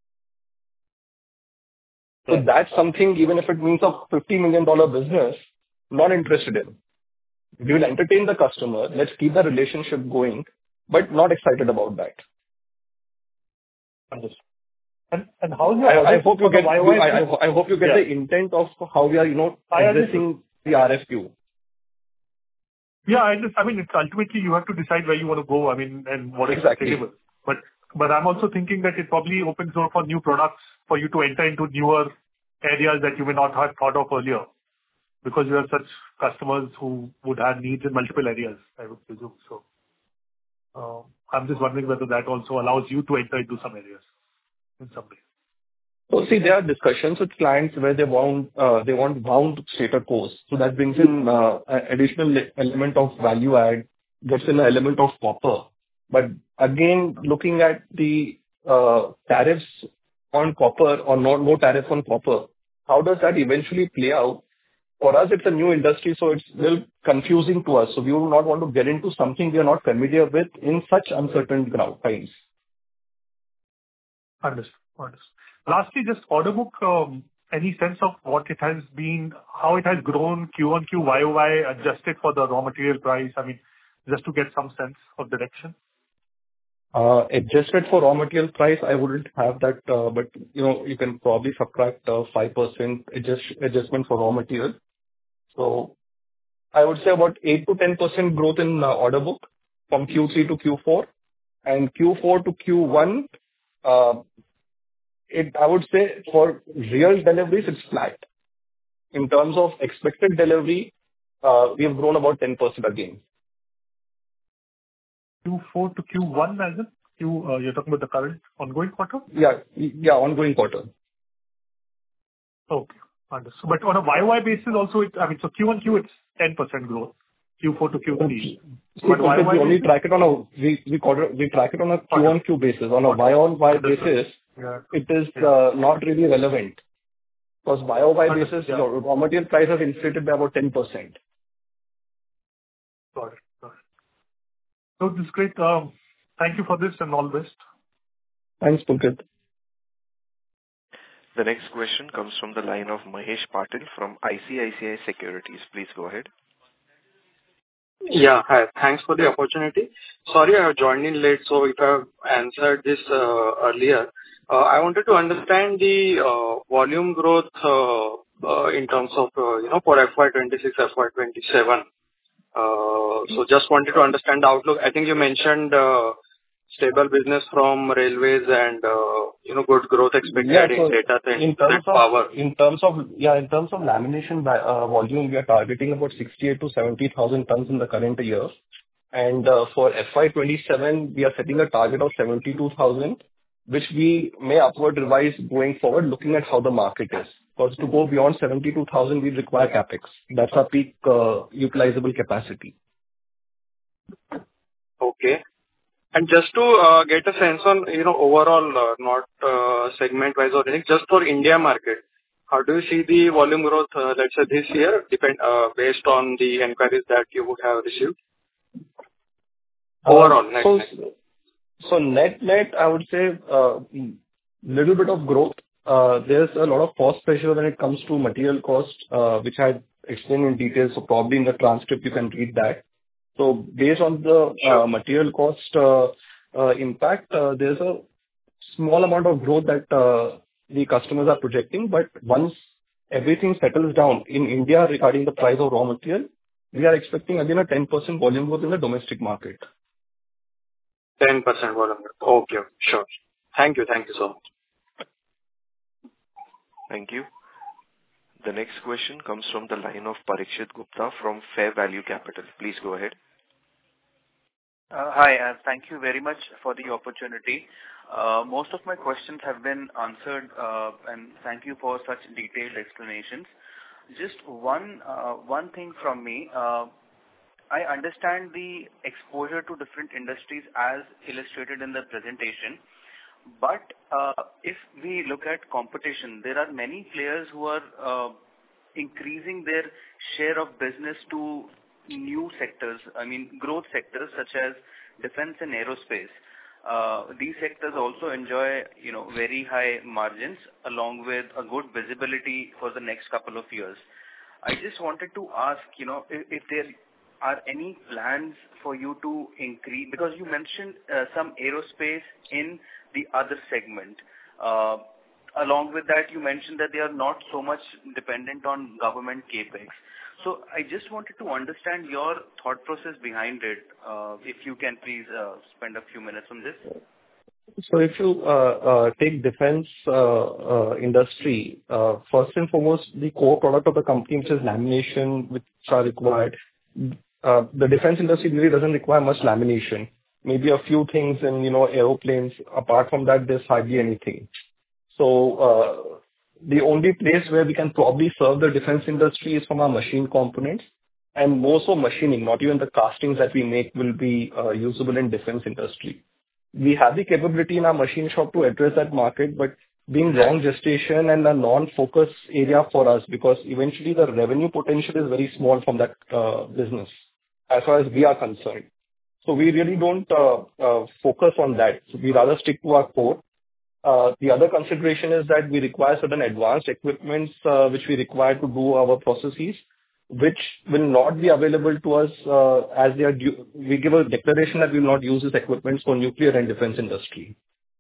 So that's something, even if it means a $50 million business, not interested in. We will entertain the customer. Let's keep the relationship going, but not excited about that. Understood. And how is I hope you get the intent of how we are, addressing the RFQ. Yeah, it's ultimately you have to decide where you want to go. And what is sustainable. But I'm also thinking that it probably opens door for new products for you to enter into newer areas that you may not have thought of earlier, because you have such customers who would have needs in multiple areas, I would presume. So I'm just wondering whether that also allows you to enter into some areas in some way. So see, there are discussions with clients where they want bound status quo. So that brings in an additional element of value add, gets in an element of copper. But again, looking at the tariffs on copper or no tariff on copper, how does that eventually play out? For us, it's a new industry, so it's a little confusing to us. So we would not want to get into something we are not familiar with in such uncertain times. Understood. Lastly, just order book, any sense of what it has been, how it has grown Q1, YOY, adjusted for the raw material price? Just to get some sense of direction. Adjusted for raw material price, I wouldn't have that, but you can probably subtract 5% adjustment for raw material. So I would say about 8 to 10% growth in order book from Q3 to Q4, and Q4 to Q1. I would say for real deliveries, it's flat. In terms of expected delivery, we have grown about 10% again. Q4 to Q1, as in? You're talking about the current ongoing quarter? Yeah, ongoing quarter. Okay, understood. But on a YOY basis also, so Q1, it's 10% growth, Q4 to Q3. But we only track it on a Q1Q basis. On a YOY basis, it is not really relevant. Because YOY basis, raw material price has inflated by about 10%. Got it. So this is great. Thank you for this and all the best. Thanks, Pulkit. The next question comes from the line of Mahesh Patil from ICICI Securities. Please go ahead. Yeah, hi. Thanks for the opportunity. Sorry, I have joined in late, so if I have answered this earlier. I wanted to understand the volume growth in terms of, for FY26, FY27. So just wanted to understand the outlook. I think you mentioned stable business from railways and, good growth expected in data center power. In terms of lamination volume, we are targeting about 68 to 70,000 tons in the current year. And for FY27, we are setting a target of 72,000, which we may upward revise going forward, looking at how the market is. Because to go beyond 72,000, we require capex. That's our peak utilizable capacity. Okay. And just to get a sense on, overall, not segment-wise or anything, just for India market, how do you see the volume growth, let's say this year, based on the inquiries that you would have received? Overall, net. So net, I would say little bit of growth. There's a lot of cost pressure when it comes to material cost, which I explained in detail. So probably in the transcript, you can read that. So based on the material cost impact, there's a small amount of growth that the customers are projecting. But once everything settles down in India regarding the price of raw material, we are expecting again a 10% volume growth in the domestic market. 10% volume growth. Okay, sure. Thank you so much. Thank you. The next question comes from the line of Parikshit Gupta from Fair Value Capital. Please go ahead. Hi, thank you very much for the opportunity. Most of my questions have been answered, and thank you for such detailed explanations. Just one thing from me. I understand the exposure to different industries as illustrated in the presentation. But if we look at competition, there are many players who are increasing their share of business to new sectors, growth sectors such as defense and aerospace. These sectors also enjoy, very high margins along with a good visibility for the next couple of years. I just wanted to ask, if there are any plans for you to increase, because you mentioned some aerospace in the other segment. Along with that, you mentioned that they are not so much dependent on government capex. So I just wanted to understand your thought process behind it. If you can please spend a few minutes on this. So if you take defense industry, first and foremost, the core product of the company, which is lamination, which are required. The defense industry really doesn't require much lamination. Maybe a few things in, aeroplanes. Apart from that, there's hardly anything. So the only place where we can probably serve the defense industry is from our machine components. And more so machining, not even the castings that we make will be usable in defense industry. We have the capability in our machine shop to address that market, but being long gestation and a non-focus area for us, because eventually the revenue potential is very small from that business as far as we are concerned. So we really don't focus on that. So we rather stick to our core. The other consideration is that we require certain advanced equipments which we require to do our processes, which will not be available to us as they are due. We give a declaration that we will not use these equipments for nuclear and defense industry.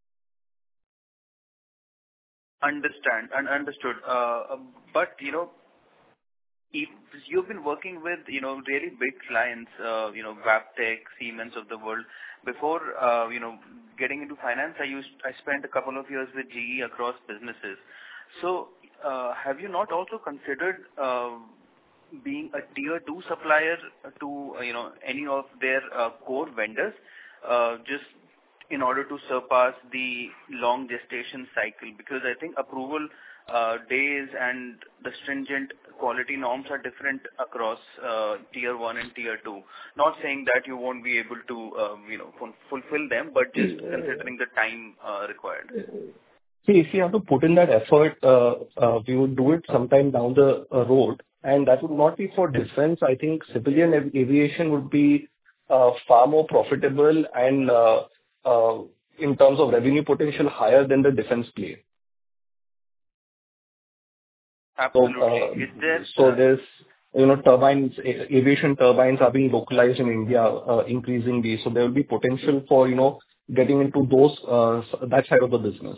Understood. But, if you've been working with, really big clients, Wabtec, Siemens of the world, before, getting into finance, I spent a couple of years with GE across businesses. So, have you not also considered being a tier 2 supplier to, any of their core vendors, just in order to surpass the long gestation cycle? Because I think approval days and the stringent quality norms are different across tier 1 and tier 2. Not saying that you won't be able to, fulfill them, but just considering the time required. See, if you have to put in that effort, we would do it sometime down the road. And that would not be for defense. I think civilian aviation would be far more profitable and in terms of revenue potential higher than the defense play. Absolutely. Is there? So there's, turbines, aviation turbines are being localized in India increasingly. So there will be potential for, getting into that side of the business.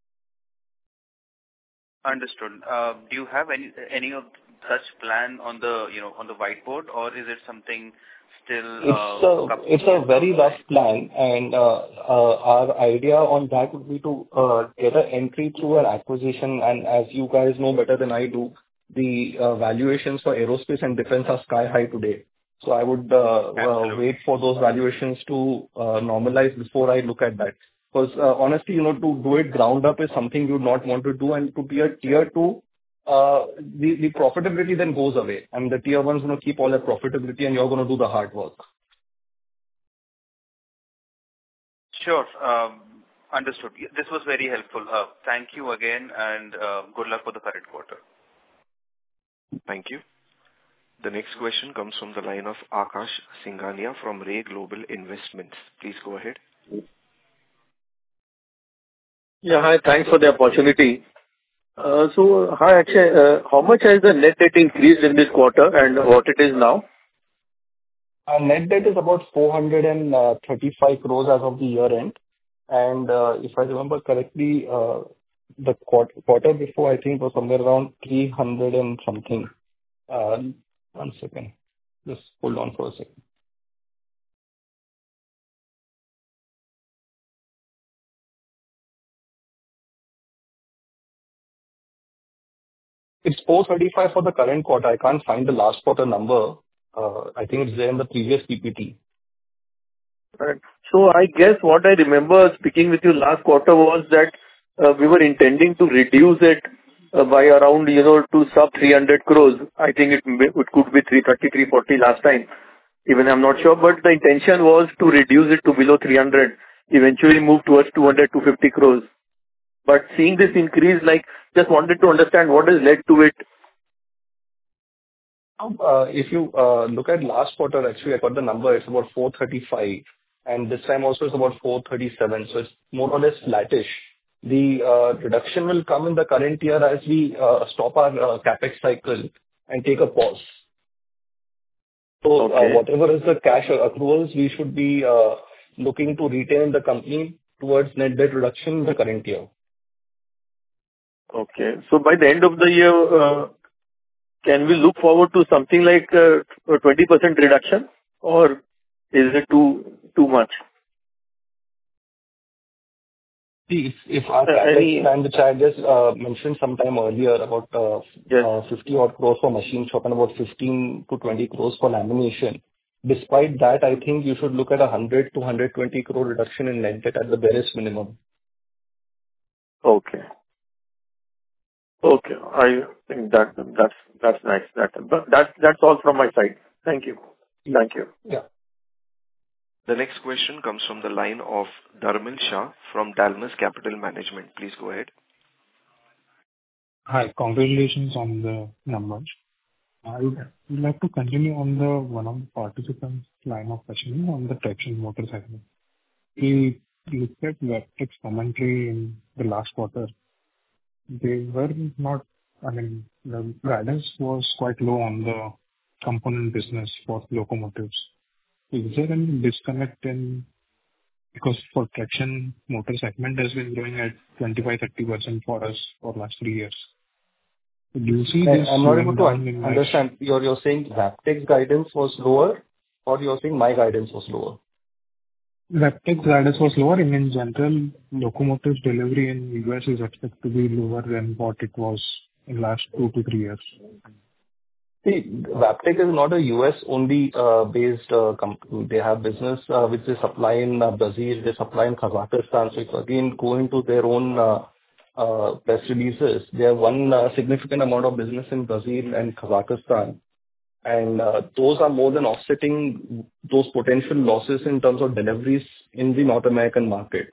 Understood. Do you have any of such plan on the whiteboard, or is it something still? It's a very rough plan, and our idea on that would be to get an entry through an acquisition. And as you guys know better than I do, the valuations for aerospace and defense are sky high today. So I would wait for those valuations to normalize before I look at that. Because honestly, to do it ground up is something you would not want to do, and to be a tier 2, the profitability then goes away. And the tier 1's going to keep all that profitability, and you're going to do the hard work. Sure. Understood. This was very helpful. Thank you again, and good luck for the current quarter. Thank you. The next question comes from the line of Akash Singhania from Ray Global Investments. Please go ahead. Yeah, hi. Thanks for the opportunity. Hi, Akshay. How much has the net debt increased in this quarter and what it is now? Our net debt is about 435 crores as of the year end. And if I remember correctly, the quarter before, I think, was somewhere around 300 and something. 1 second. Just hold on for a second. It's 435 for the current quarter. I can't find the last quarter number. I think it's there in the previous PPT. Right. So I guess what I remember speaking with you last quarter was that we were intending to reduce it by around, to sub 300 crores. I think it could be 330, 340 last time. Even I'm not sure, but the intention was to reduce it to below 300, eventually move towards 200, 250 crores. But seeing this increase, just wanted to understand what has led to it. If you look at last quarter, actually, I got the number. It's about 435. And this time also it's about 437. So it's more or less flattish. The reduction will come in the current year as we stop our capex cycle and take a pause. So whatever is the cash accruals, we should be looking to retain the company towards net debt reduction in the current year. Okay. So by the end of the year, can we look forward to something like a 20% reduction, or is it too much? See, if our capex plan, which I just mentioned sometime earlier, about 50 odd crores for machine shop and about 15 to 20 crores for lamination. Despite that, I think you should look at 100 to 120 crore reduction in net debt at the barest minimum. Okay. Okay. I think that's nice. That's all from my side. Thank you. Thank you. Yeah. The next question comes from the line of Dharmil Shah from Dalmus Capital Management. Please go ahead. Hi. Congratulations on the numbers. I would like to continue on the one of the participants' line of questioning on the traction motor segment. We looked at Wabtec's commentary in the last quarter. They were not, the guidance was quite low on the component business for locomotives. Is there any disconnect because for traction motor segment has been growing at 25-30% for us for last 3 years. Do you see this? I'm not able to understand. You're saying Wabtec's guidance was lower, or you're saying my guidance was lower? Wabtec's guidance was lower, and in general, locomotives delivery in US is expected to be lower than what it was in last 2 to 3 years. See, Wabtec is not a US-only based company. They have business which they supply in Brazil, they supply in Kazakhstan. So if again go into their own press releases, they have one significant amount of business in Brazil and Kazakhstan. And those are more than offsetting those potential losses in terms of deliveries in the North American market.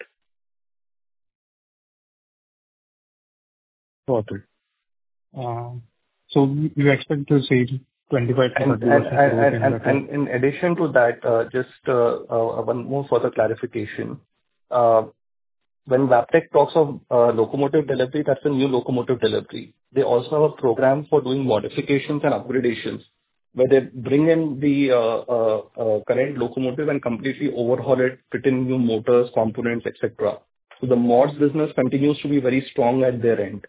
Got it. So you expect to see 25 to 30%. And in addition to that, just one more further clarification. when Wabtec talks of locomotive delivery, that's a new locomotive delivery. They also have a program for doing modifications and upgradations, where they bring in the current locomotive and completely overhaul it, put in new motors, components, etc. So the mods business continues to be very strong at their end.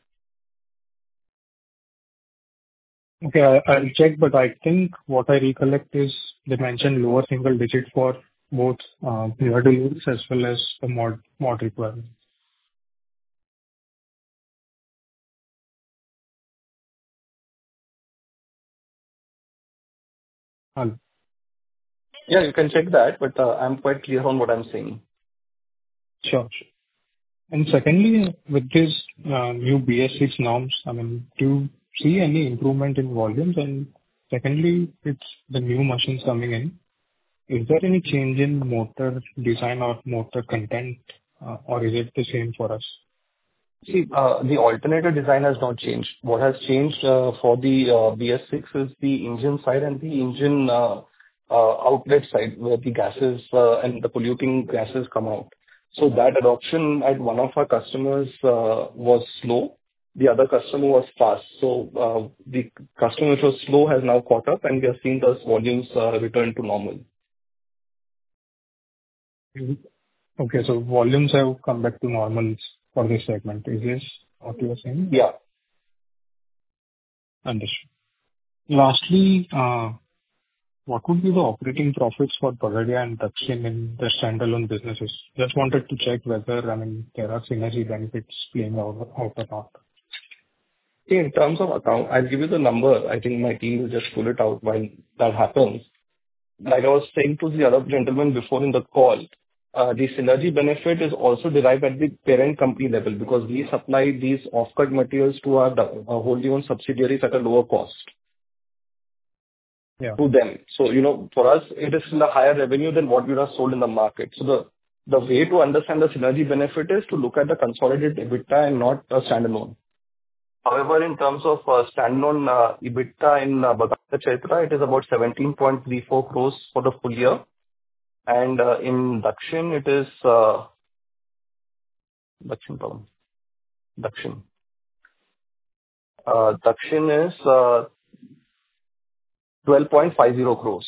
Okay, I'll check, but I think what I recollect is they mentioned lower single digit for both newer deliveries as well as the mod requirements. Yeah, you can check that, but I'm quite clear on what I'm saying. Sure. And secondly, with these new BS6 norms, I mean, do you see any improvement in volumes? And secondly, it's the new machines coming in. Is there any change in motor design or motor content, or is it the same for us? See, the alternator design has not changed. What has changed for the BS6 is the engine side and the engine outlet side, where the gases and the polluting gases come out. So that adoption at one of our customers was slow. The other customer was fast. So the customer which was slow has now caught up, and we are seeing those volumes return to normal. Okay, so volumes have come back to normal for this segment. Is this what you are saying? Yeah. Understood. Lastly, what would be the operating profits for Bagadia and Dakshin in the standalone businesses? Just wanted to check whether, I mean, there are synergy benefits playing out or not. See, in terms of account, I'll give you the number. I think my team will just pull it out while that happens. Like I was saying to the other gentleman before in the call, the synergy benefit is also derived at the parent company level, because we supply these off-cut materials to our wholly owned subsidiaries at a lower cost to them. So, for us, it is in the higher revenue than what we have sold in the market. So the way to understand the synergy benefit is to look at the consolidated EBITDA and not a standalone. However, in terms of standalone EBITDA in Bagadia Chaitra, it is about 17.34 crores for the full year. And in Dakshin, it is Dakshin is 12.50 crores.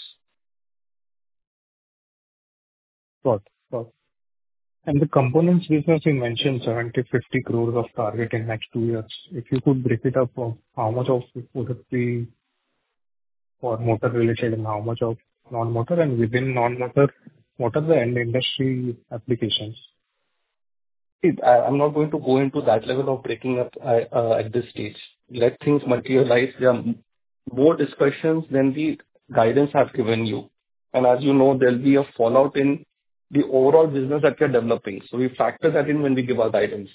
Got it. And the components business, you mentioned 70-50 crores of target in next 2 years. If you could break it up, how much of it would it be for motor related and how much of non-motor, and within non-motor, what are the end industry applications? I'm not going to go into that level of breaking up at this stage. Let things materialize. There are more discussions than the guidance I've given you. And as you know, there'll be a fallout in the overall business that we're developing. So we factor that in when we give our guidance.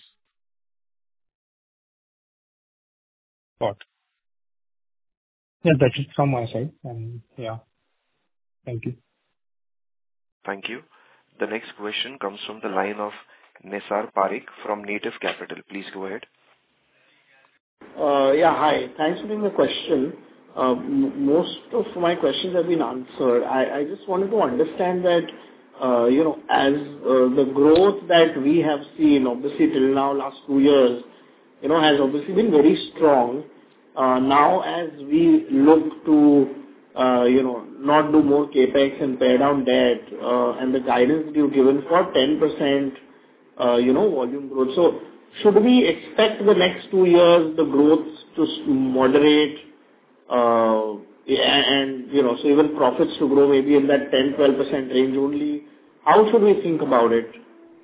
Got it. Yeah, that's it from my side. And yeah, thank you. Thank you. The next question comes from the line of Nisar Parikh from Native Capital. Please go ahead. Yeah, hi. Thanks for taking the question. Most of my questions have been answered. I just wanted to understand that, as the growth that we have seen, obviously till now, last 2 years, has obviously been very strong. Now, as we look to, not do more capex and pay down debt, and the guidance that you've given for 10%, volume growth. So, should we expect the next 2 years the growth to moderate, and so even profits to grow maybe in that 10-12% range only? How should we think about it?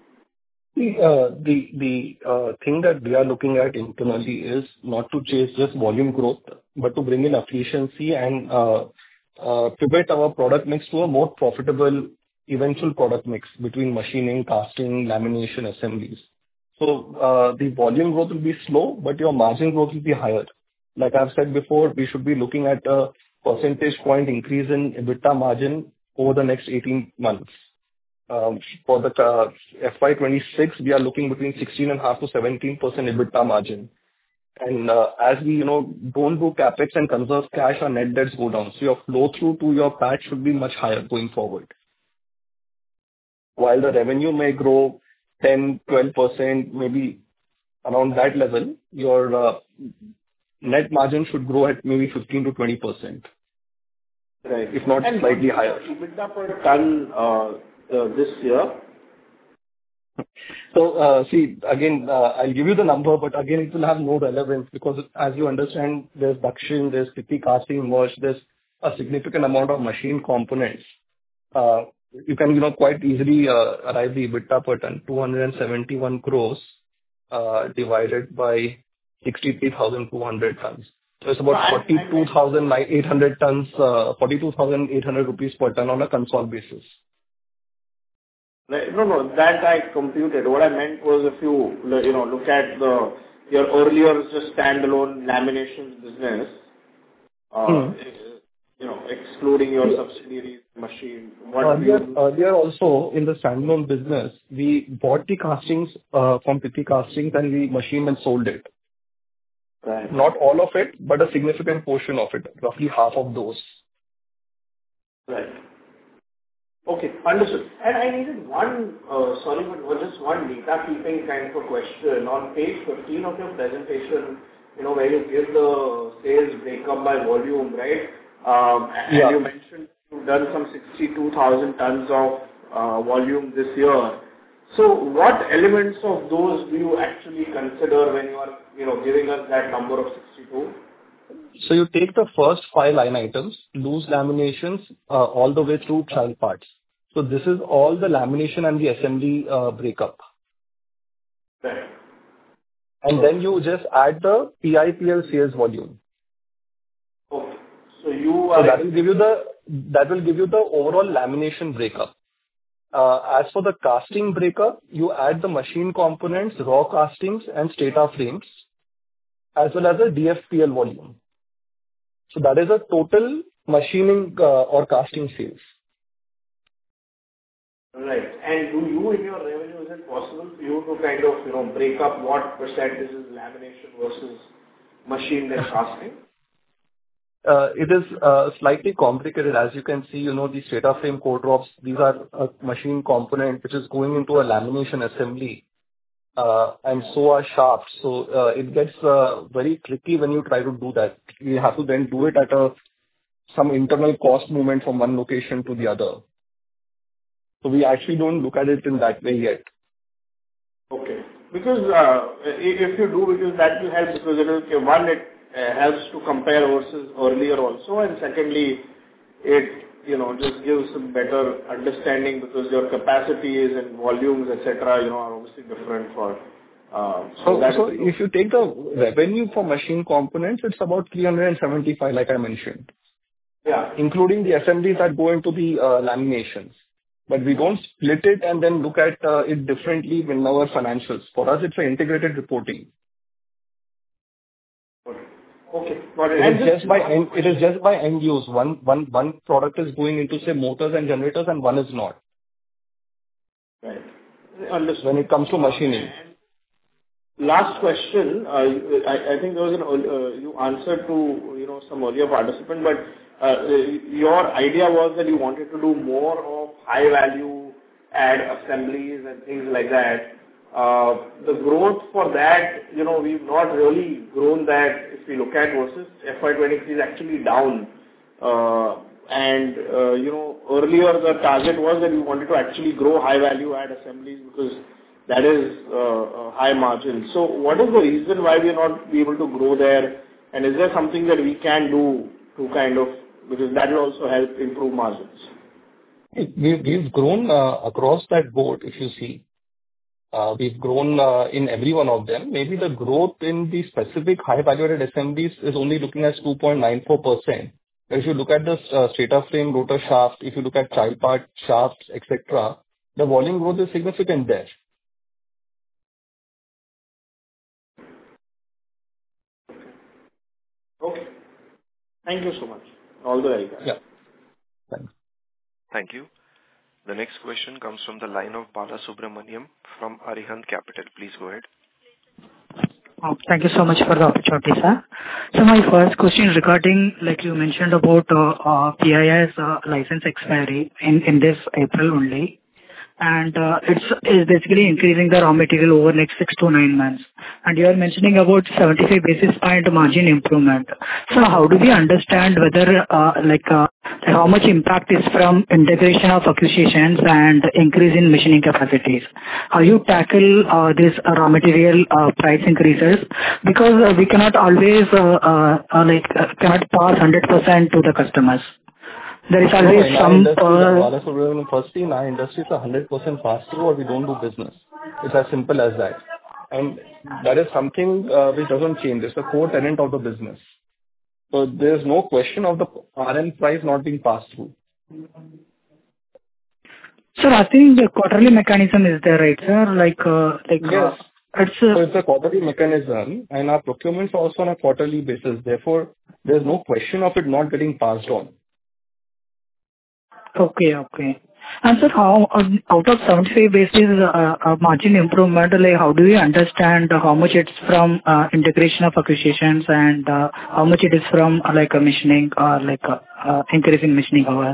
The thing that we are looking at internally is not to chase just volume growth, but to bring in efficiency and pivot our product mix to a more profitable eventual product mix between machining, casting, lamination, assemblies. So the volume growth will be slow, but your margin growth will be higher. Like I've said before, we should be looking at a percentage point increase in EBITDA margin over the next 18 months. For the FY26, we are looking between 16.5% to 17% EBITDA margin. And as we, don't do capex and conserve cash, our net debts go down. So your flow through to your PAT should be much higher going forward. While the revenue may grow 10%-12%, maybe around that level, your net margin should grow at maybe 15%-20%, Right. if not And slightly higher. EBITDA per ton this year? So, see, again, I'll give you the number, but again, it will have no relevance because as you understand, there's Dakshin, there's Pitti Castings wash, there's a significant amount of machine components. You can, quite easily arrive the EBITDA per ton, 271 crores divided by 63,200 tons. So it's about 42,800 tons, 42,800 rupees per ton on a consolidated basis. Right. No, that I computed. What I meant was if you look at your earlier just standalone laminations business, excluding your subsidiaries, machine. Earlier also in the standalone business, we bought the castings from Pitti Castings and we machined and sold it. Right. Not all of it, but a significant portion of it, roughly half of those. Right. Okay, understood. And I needed one, just one data keeping kind of a question. On page 15 of your presentation, where you give the sales breakup by volume, right? And you mentioned you've done some 62,000 tons of volume this year. So what elements of those do you actually consider when you are, giving us that number of 62? So you take the first 5 line items, loose laminations, all the way through child parts. So this is all the lamination and the assembly breakup. Right. And then you just add the PIPL sales volume. Okay. So that will give you the overall lamination breakup. As for the casting breakup, you add the machine components, raw castings and stator frames, as well as the DFPL volume. So that is a total machining or casting sales. Right. And do you, in your revenue, is it possible for you to kind of, break up what percentage is lamination versus machine and casting? It is slightly complicated. As you can see, the stator frame core drops, these are a machine component which is going into a lamination assembly. And so are shafts. So it gets very tricky when you try to do that. You have to then do it at some internal cost movement from one location to the other. So we actually don't look at it in that way yet. Okay. Because if you do, because that will help, because it helps to compare versus earlier also, and secondly, it just gives a better understanding because your capacities and volumes, etc., are obviously different for. So if you take the revenue for machine components, it's about 375, like I mentioned. Yeah. Including the assemblies that go into the laminations. But we don't split it and then look at it differently in our financials. For us, it's an integrated reporting. Okay. Got it. It is just by end use. One product is going into, say, motors and generators and one is not. Right. Understood. When it comes to machining. Last question. I think there was you answered to some earlier participant, but your idea was that you wanted to do more of high value add assemblies and things like that. The growth for that, we've not really grown that. If we look at versus FY23 is actually down. Earlier the target was that we wanted to actually grow high value add assemblies because that is high margin. So what is the reason why we are not able to grow there? And is there something that we can do to kind of, because that will also help improve margins? We've grown across that board, if you see. We've grown in every one of them. Maybe the growth in the specific high-value-added assemblies is only looking at 2.94%. If you look at the stator frame, rotor shaft, if you look at child part, shafts, etc., the volume growth is significant there. Okay. Thank you so much. All the very best. Yeah. Thanks. Thank you. The next question comes from the line of Bala Subramaniam from Arihant Capital. Please go ahead. Thank you so much for the opportunity, sir. So my first question is regarding, like you mentioned about PI's license expiry in this April only. and it's basically increasing the raw material over next 6 to 9 months. And you are mentioning about 75 basis point margin improvement. So how do we understand whether how much impact is from integration of acquisitions and increase in machining capacities? How you tackle this raw material price increases? Because we cannot always cannot pass 100% to the customers. There is always Firstly, in our industry, it's 100% pass-through or we don't do business. It's as simple as that. And that is something which doesn't change. It's a core tenet of the business. So there's no question of the RM price not being passed through. Sir, I think the quarterly mechanism is there, right, sir? Yes. So it's a quarterly mechanism, and our procurements are also on a quarterly basis. Therefore, there's no question of it not getting passed on. Okay. And sir, how out of 75 basis margin improvement, how do we understand how much it's from integration of acquisitions and how much it is from machining increasing machining hours?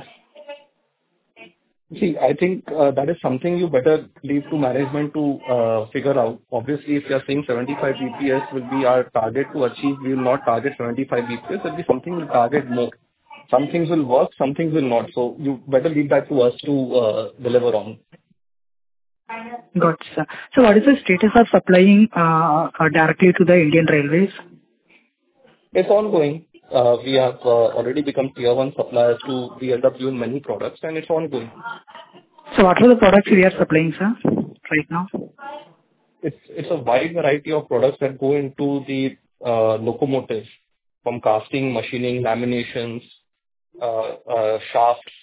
See, I think that is something you better leave to management to figure out. Obviously, if you are saying 75 BPS will be our target to achieve, we will not target 75 BPS. It will be something we'll target more. Some things will work, some things will not. So you better leave that to us to deliver on. Got it, sir. So what is the status of supplying directly to the Indian Railways? It's ongoing. We have already become tier 1 suppliers to BLW in many products, and it's ongoing. So what are the products we are supplying, sir, right now? It's a wide variety of products that go into the locomotives, from casting, machining, laminations, shafts.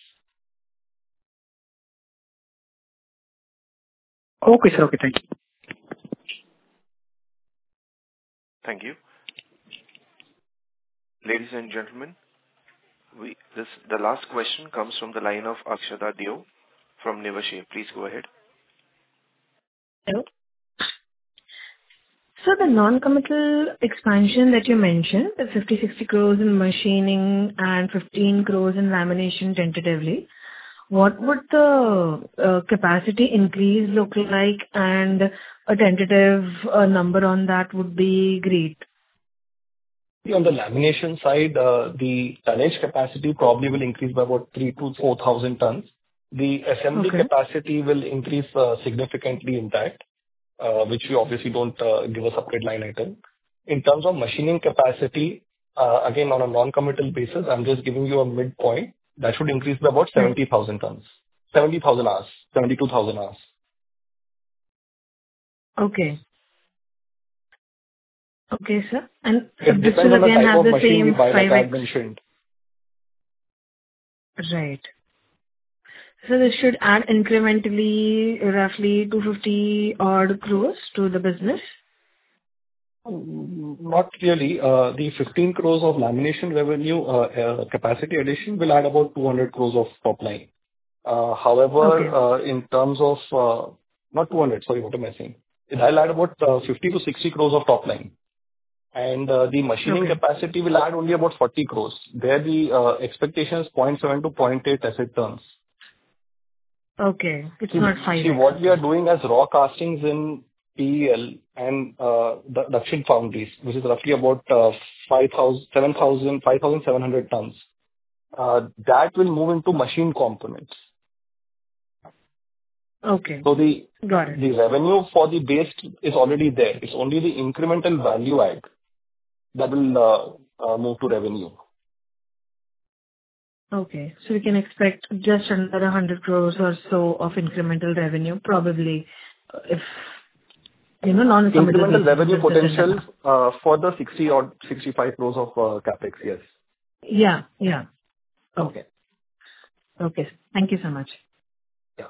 Okay, sir. Okay, thank you. Thank you. Ladies and gentlemen, the last question comes from the line of Akshada Deo from Niveshaay. Please go ahead. Hello. So the non-committal expansion that you mentioned, the 50-60 crores in machining and 15 crores in lamination tentatively, what would the capacity increase look like, and a tentative number on that would be great. On the lamination side, the tonnage capacity probably will increase by about 3,000 to 4,000 tons. The assembly capacity will increase significantly in that, which we obviously don't give a separate line item. In terms of machining capacity, again, on a non-committal basis, I'm just giving you a midpoint. That should increase by about 70,000 tons, 70,000 hours, 72,000 hours. Okay. Okay, sir. And this will again have the same 5x mentioned. Right. So this should add incrementally roughly 250 odd crores to the business? Not really. The 15 crores of lamination revenue capacity addition will add about 200 crores of top line. However, in terms of, not 200, sorry, what am I saying? It'll add about 50 to 60 crores of top line. And the machining capacity will add only about 40 crores. There the expectation is 0.7 to 0.8 asset turns. Okay. It's not 5. See, what we are doing as raw castings in PEL and the Dakshin Foundries, which is roughly about 5,700 tons, that will move into machine components. Okay. So the Got it. The revenue for the base is already there. It's only the incremental value add that will move to revenue. Okay. So we can expect just another 100 crores or so of incremental revenue, probably, if, non-committal. Incremental revenue potential for the 60 or 65 crores of capex, yes. Yeah. Okay. Thank you so much. Yeah.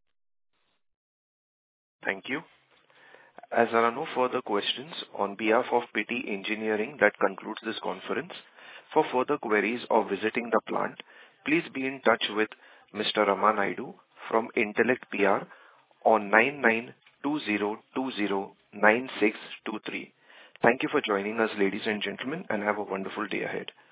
Thank you. As there are no further questions, on behalf of Pitti Engineering, that concludes this conference. For further queries or visiting the plant, please be in touch with Mr. Rama Naidu from Intellect PR on 9920209623. Thank you for joining us, ladies and gentlemen, and have a wonderful day ahead.